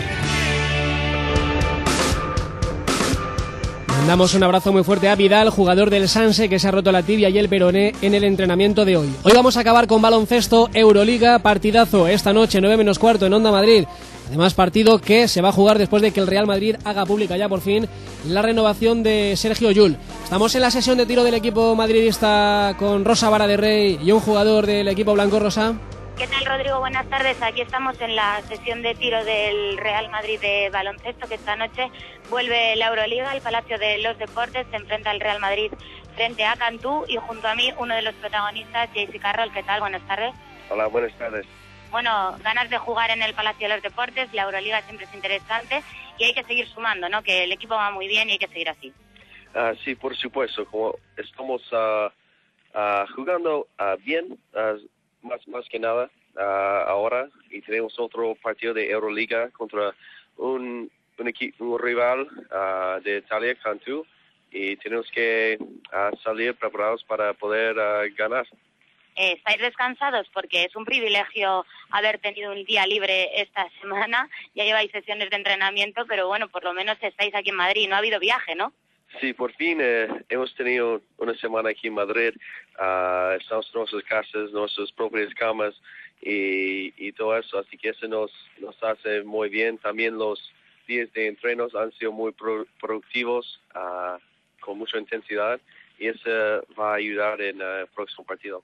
Mandamos un abrazo muy fuerte a Vidal, jugador del Sanse, que se ha roto la tibia y el peroné en el entrenamiento de hoy. Hoy vamos a acabar con baloncesto, Euroliga, partidazo esta noche, 9:15 en Onda Madrid. Además, partido que se va a jugar después de que el Real Madrid haga pública ya por fin la renovación de Sergio Llull. Estamos en la sesión de tiro del equipo madridista con Rosa Vara de Rey y un jugador del equipo blanco. Rosa. ¿Qué tal, Rodrigo? Buenas tardes. Aquí estamos en la sesión de tiro del Real Madrid de baloncesto, que esta noche vuelve la Euroliga al Palacio de los Deportes. Se enfrenta el Real Madrid frente a Cantú y junto a mí uno de los protagonistas, JC Carroll. ¿Qué tal? Buenas tardes. Hola, buenas tardes. Bueno, ganas de jugar en el Palacio de los Deportes, la Euroliga siempre es interesante y hay que seguir sumando, ¿no? Que el equipo va muy bien y hay que seguir así. Sí, por supuesto, como estamos jugando bien, más que nada ahora, y tenemos otro partido de Euroliga contra un rival de Italia, Cantú, y tenemos que salir preparados para poder ganar. ¿Estáis descansados? Porque es un privilegio haber tenido un día libre esta semana. Ya lleváis sesiones de entrenamiento, pero bueno, por lo menos estáis aquí en Madrid. No ha habido viaje, ¿no? Sí, por fin hemos tenido una semana aquí en Madrid. Estamos en nuestras casas, nuestras propias camas y todo eso. Así que eso nos hace muy bien. También los días de entrenos han sido muy productivos, con mucha intensidad, y eso va a ayudar en el próximo partido.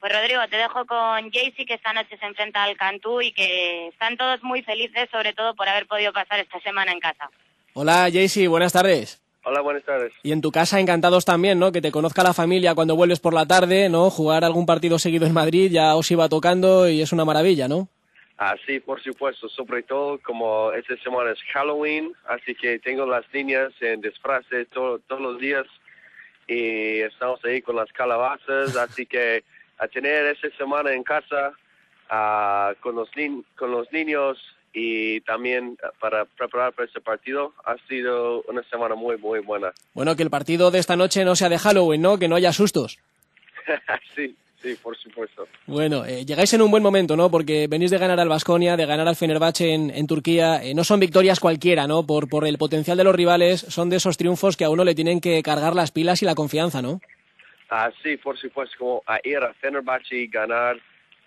Pues Rodrigo, te dejo con Jaycee, que esta noche se enfrenta al Cantú y que están todos muy felices, sobre todo por haber podido pasar esta semana en casa. Hola Jaycee, buenas tardes. Hola, buenas tardes. Y en tu casa encantados también, ¿no? Que te conozca la familia cuando vuelves por la tarde, ¿no? Jugar algún partido seguido en Madrid ya os iba tocando y es una maravilla, ¿no? Sí, por supuesto, sobre todo como esta semana es Halloween, así que tengo las niñas en disfraces todos los días y estamos ahí con las calabazas, así que a tener esta semana en casa con los niños y también para preparar para este partido ha sido una semana muy, muy buena. Bueno, que el partido de esta noche no sea de Halloween, ¿no? Que no haya sustos. Sí, por supuesto. Bueno, llegáis en un buen momento, ¿no? Porque venís de ganar al Baskonia, de ganar al Fenerbahce en Turquía. No son victorias cualquiera, ¿no? Por el potencial de los rivales, son de esos triunfos que a uno le tienen que cargar las pilas y la confianza, ¿no? Sí, por supuesto, como ir a Fenerbahce y ganar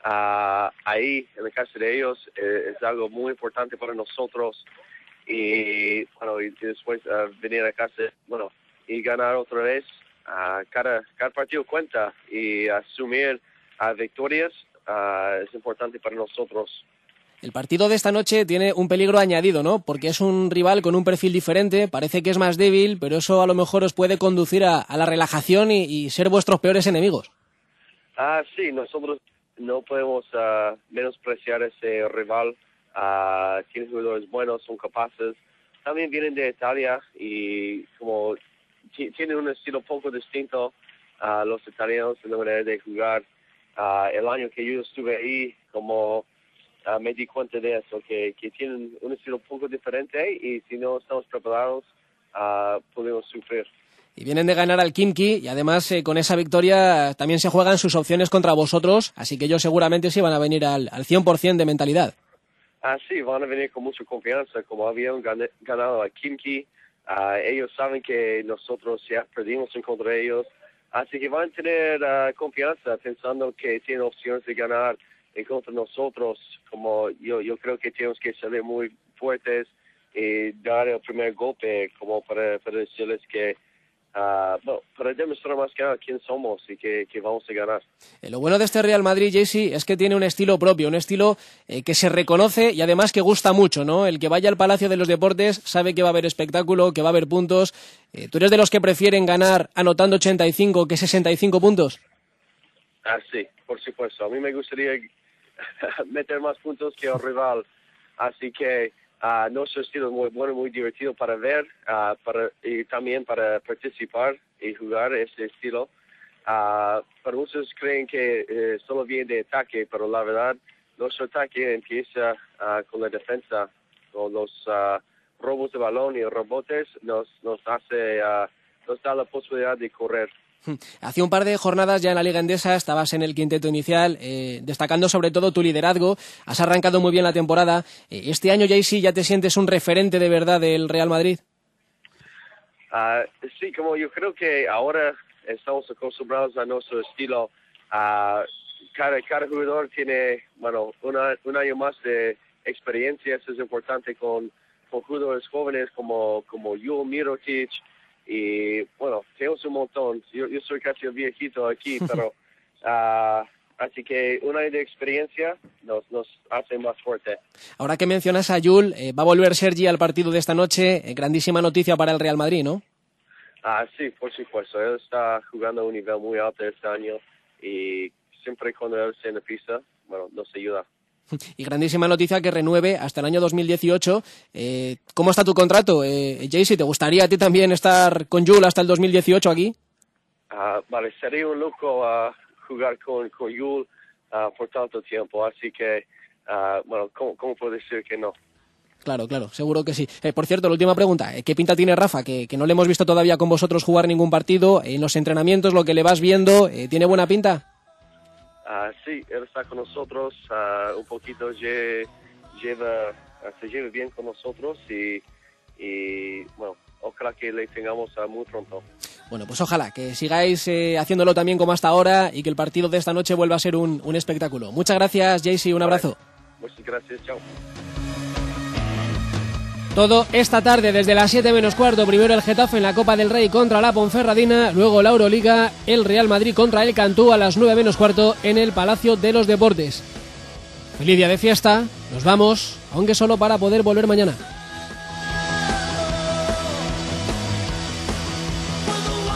ahí, en la casa de ellos, es algo muy importante para nosotros. Y bueno, y después venir a casa, bueno, y ganar otra vez. Cada partido cuenta y asumir victorias es importante para nosotros. El partido de esta noche tiene un peligro añadido, ¿no? Porque es un rival con un perfil diferente, parece que es más débil, pero eso a lo mejor os puede conducir a la relajación y ser vuestros peores enemigos. Sí, nosotros no podemos menospreciar ese rival. Tienen jugadores buenos, son capaces. También vienen de Italia y como tienen un estilo poco distinto a los italianos en la manera de jugar. El año que yo estuve ahí, como me di cuenta de eso, que tienen un estilo poco diferente y si no estamos preparados, podemos sufrir. Y vienen de ganar al Khimki y además con esa victoria también se juegan sus opciones contra vosotros, así que ellos seguramente sí van a venir al 100% de mentalidad. Sí, van a venir con mucha confianza, como habían ganado al Khimki. Ellos saben que nosotros ya perdimos en contra de ellos, así que van a tener confianza pensando que tienen opciones de ganar en contra de nosotros. Como yo creo que tenemos que salir muy fuertes y dar el primer golpe como para decirles que para demostrar más que nada quién somos y que vamos a ganar. Lo bueno de este Real Madrid, Jaycee, es que tiene un estilo propio, un estilo que se reconoce y además que gusta mucho, ¿no? El que vaya al Palacio de los Deportes sabe que va a haber espectáculo, que va a haber puntos. ¿Tú eres de los que prefieren ganar anotando 85 que 65 puntos? Sí, por supuesto. A mí me gustaría meter más puntos que el rival, así que nuestro estilo es muy bueno, muy divertido para ver y también para participar y jugar ese estilo. Pero muchos creen que solo viene de ataque, pero la verdad nuestro ataque empieza con la defensa, con los robos de balón y rebotes, nos da la posibilidad de correr. Hace un par de jornadas ya en la Liga Endesa estabas en el quinteto inicial, destacando sobre todo tu liderazgo. Has arrancado muy bien la temporada. ¿Este año, Jaycee, ya te sientes un referente de verdad del Real Madrid? Sí, como yo creo que ahora estamos acostumbrados a nuestro estilo. Cada jugador tiene, bueno, un año más de experiencia. Eso es importante con jugadores jóvenes como Joel Mirotic. Y bueno, tenemos un montón. Yo soy casi el viejito aquí, pero así que un año de experiencia nos hace más fuerte. Ahora que mencionas a Jul, va a volver Sergi al partido de esta noche. Grandísima noticia para el Real Madrid, ¿no? Sí, por supuesto. Él está jugando a un nivel muy alto este año y siempre cuando él se en la pista, bueno, nos ayuda. Y grandísima noticia que renueve hasta el año 2018. ¿Cómo está tu contrato, Jaycee? ¿Te gustaría a ti también estar con Jul hasta el 2018 aquí? Vale, sería un lujo jugar con Jul por tanto tiempo, así que, bueno, ¿cómo puedo decir que no? Claro, seguro que sí. Por cierto, la última pregunta, ¿qué pinta tiene Rafa? Que no le hemos visto todavía con vosotros jugar ningún partido. En los entrenamientos, lo que le vas viendo, ¿tiene buena pinta? Sí, él está con nosotros, un poquito se lleva bien con nosotros y bueno, ojalá que le tengamos muy pronto. Bueno, pues ojalá que sigáis haciéndolo también como hasta ahora y que el partido de esta noche vuelva a ser un espectáculo. Muchas gracias, Jaycee, un abrazo. Muchas gracias, chao. Todo esta tarde desde las 7 menos cuarto. Primero el Getafe en la Copa del Rey contra la Ponferradina, luego la Euroliga, el Real Madrid contra el Cantú a las 9 menos cuarto en el Palacio de los Deportes. Feliz día de fiesta, nos vamos, aunque solo para poder volver mañana.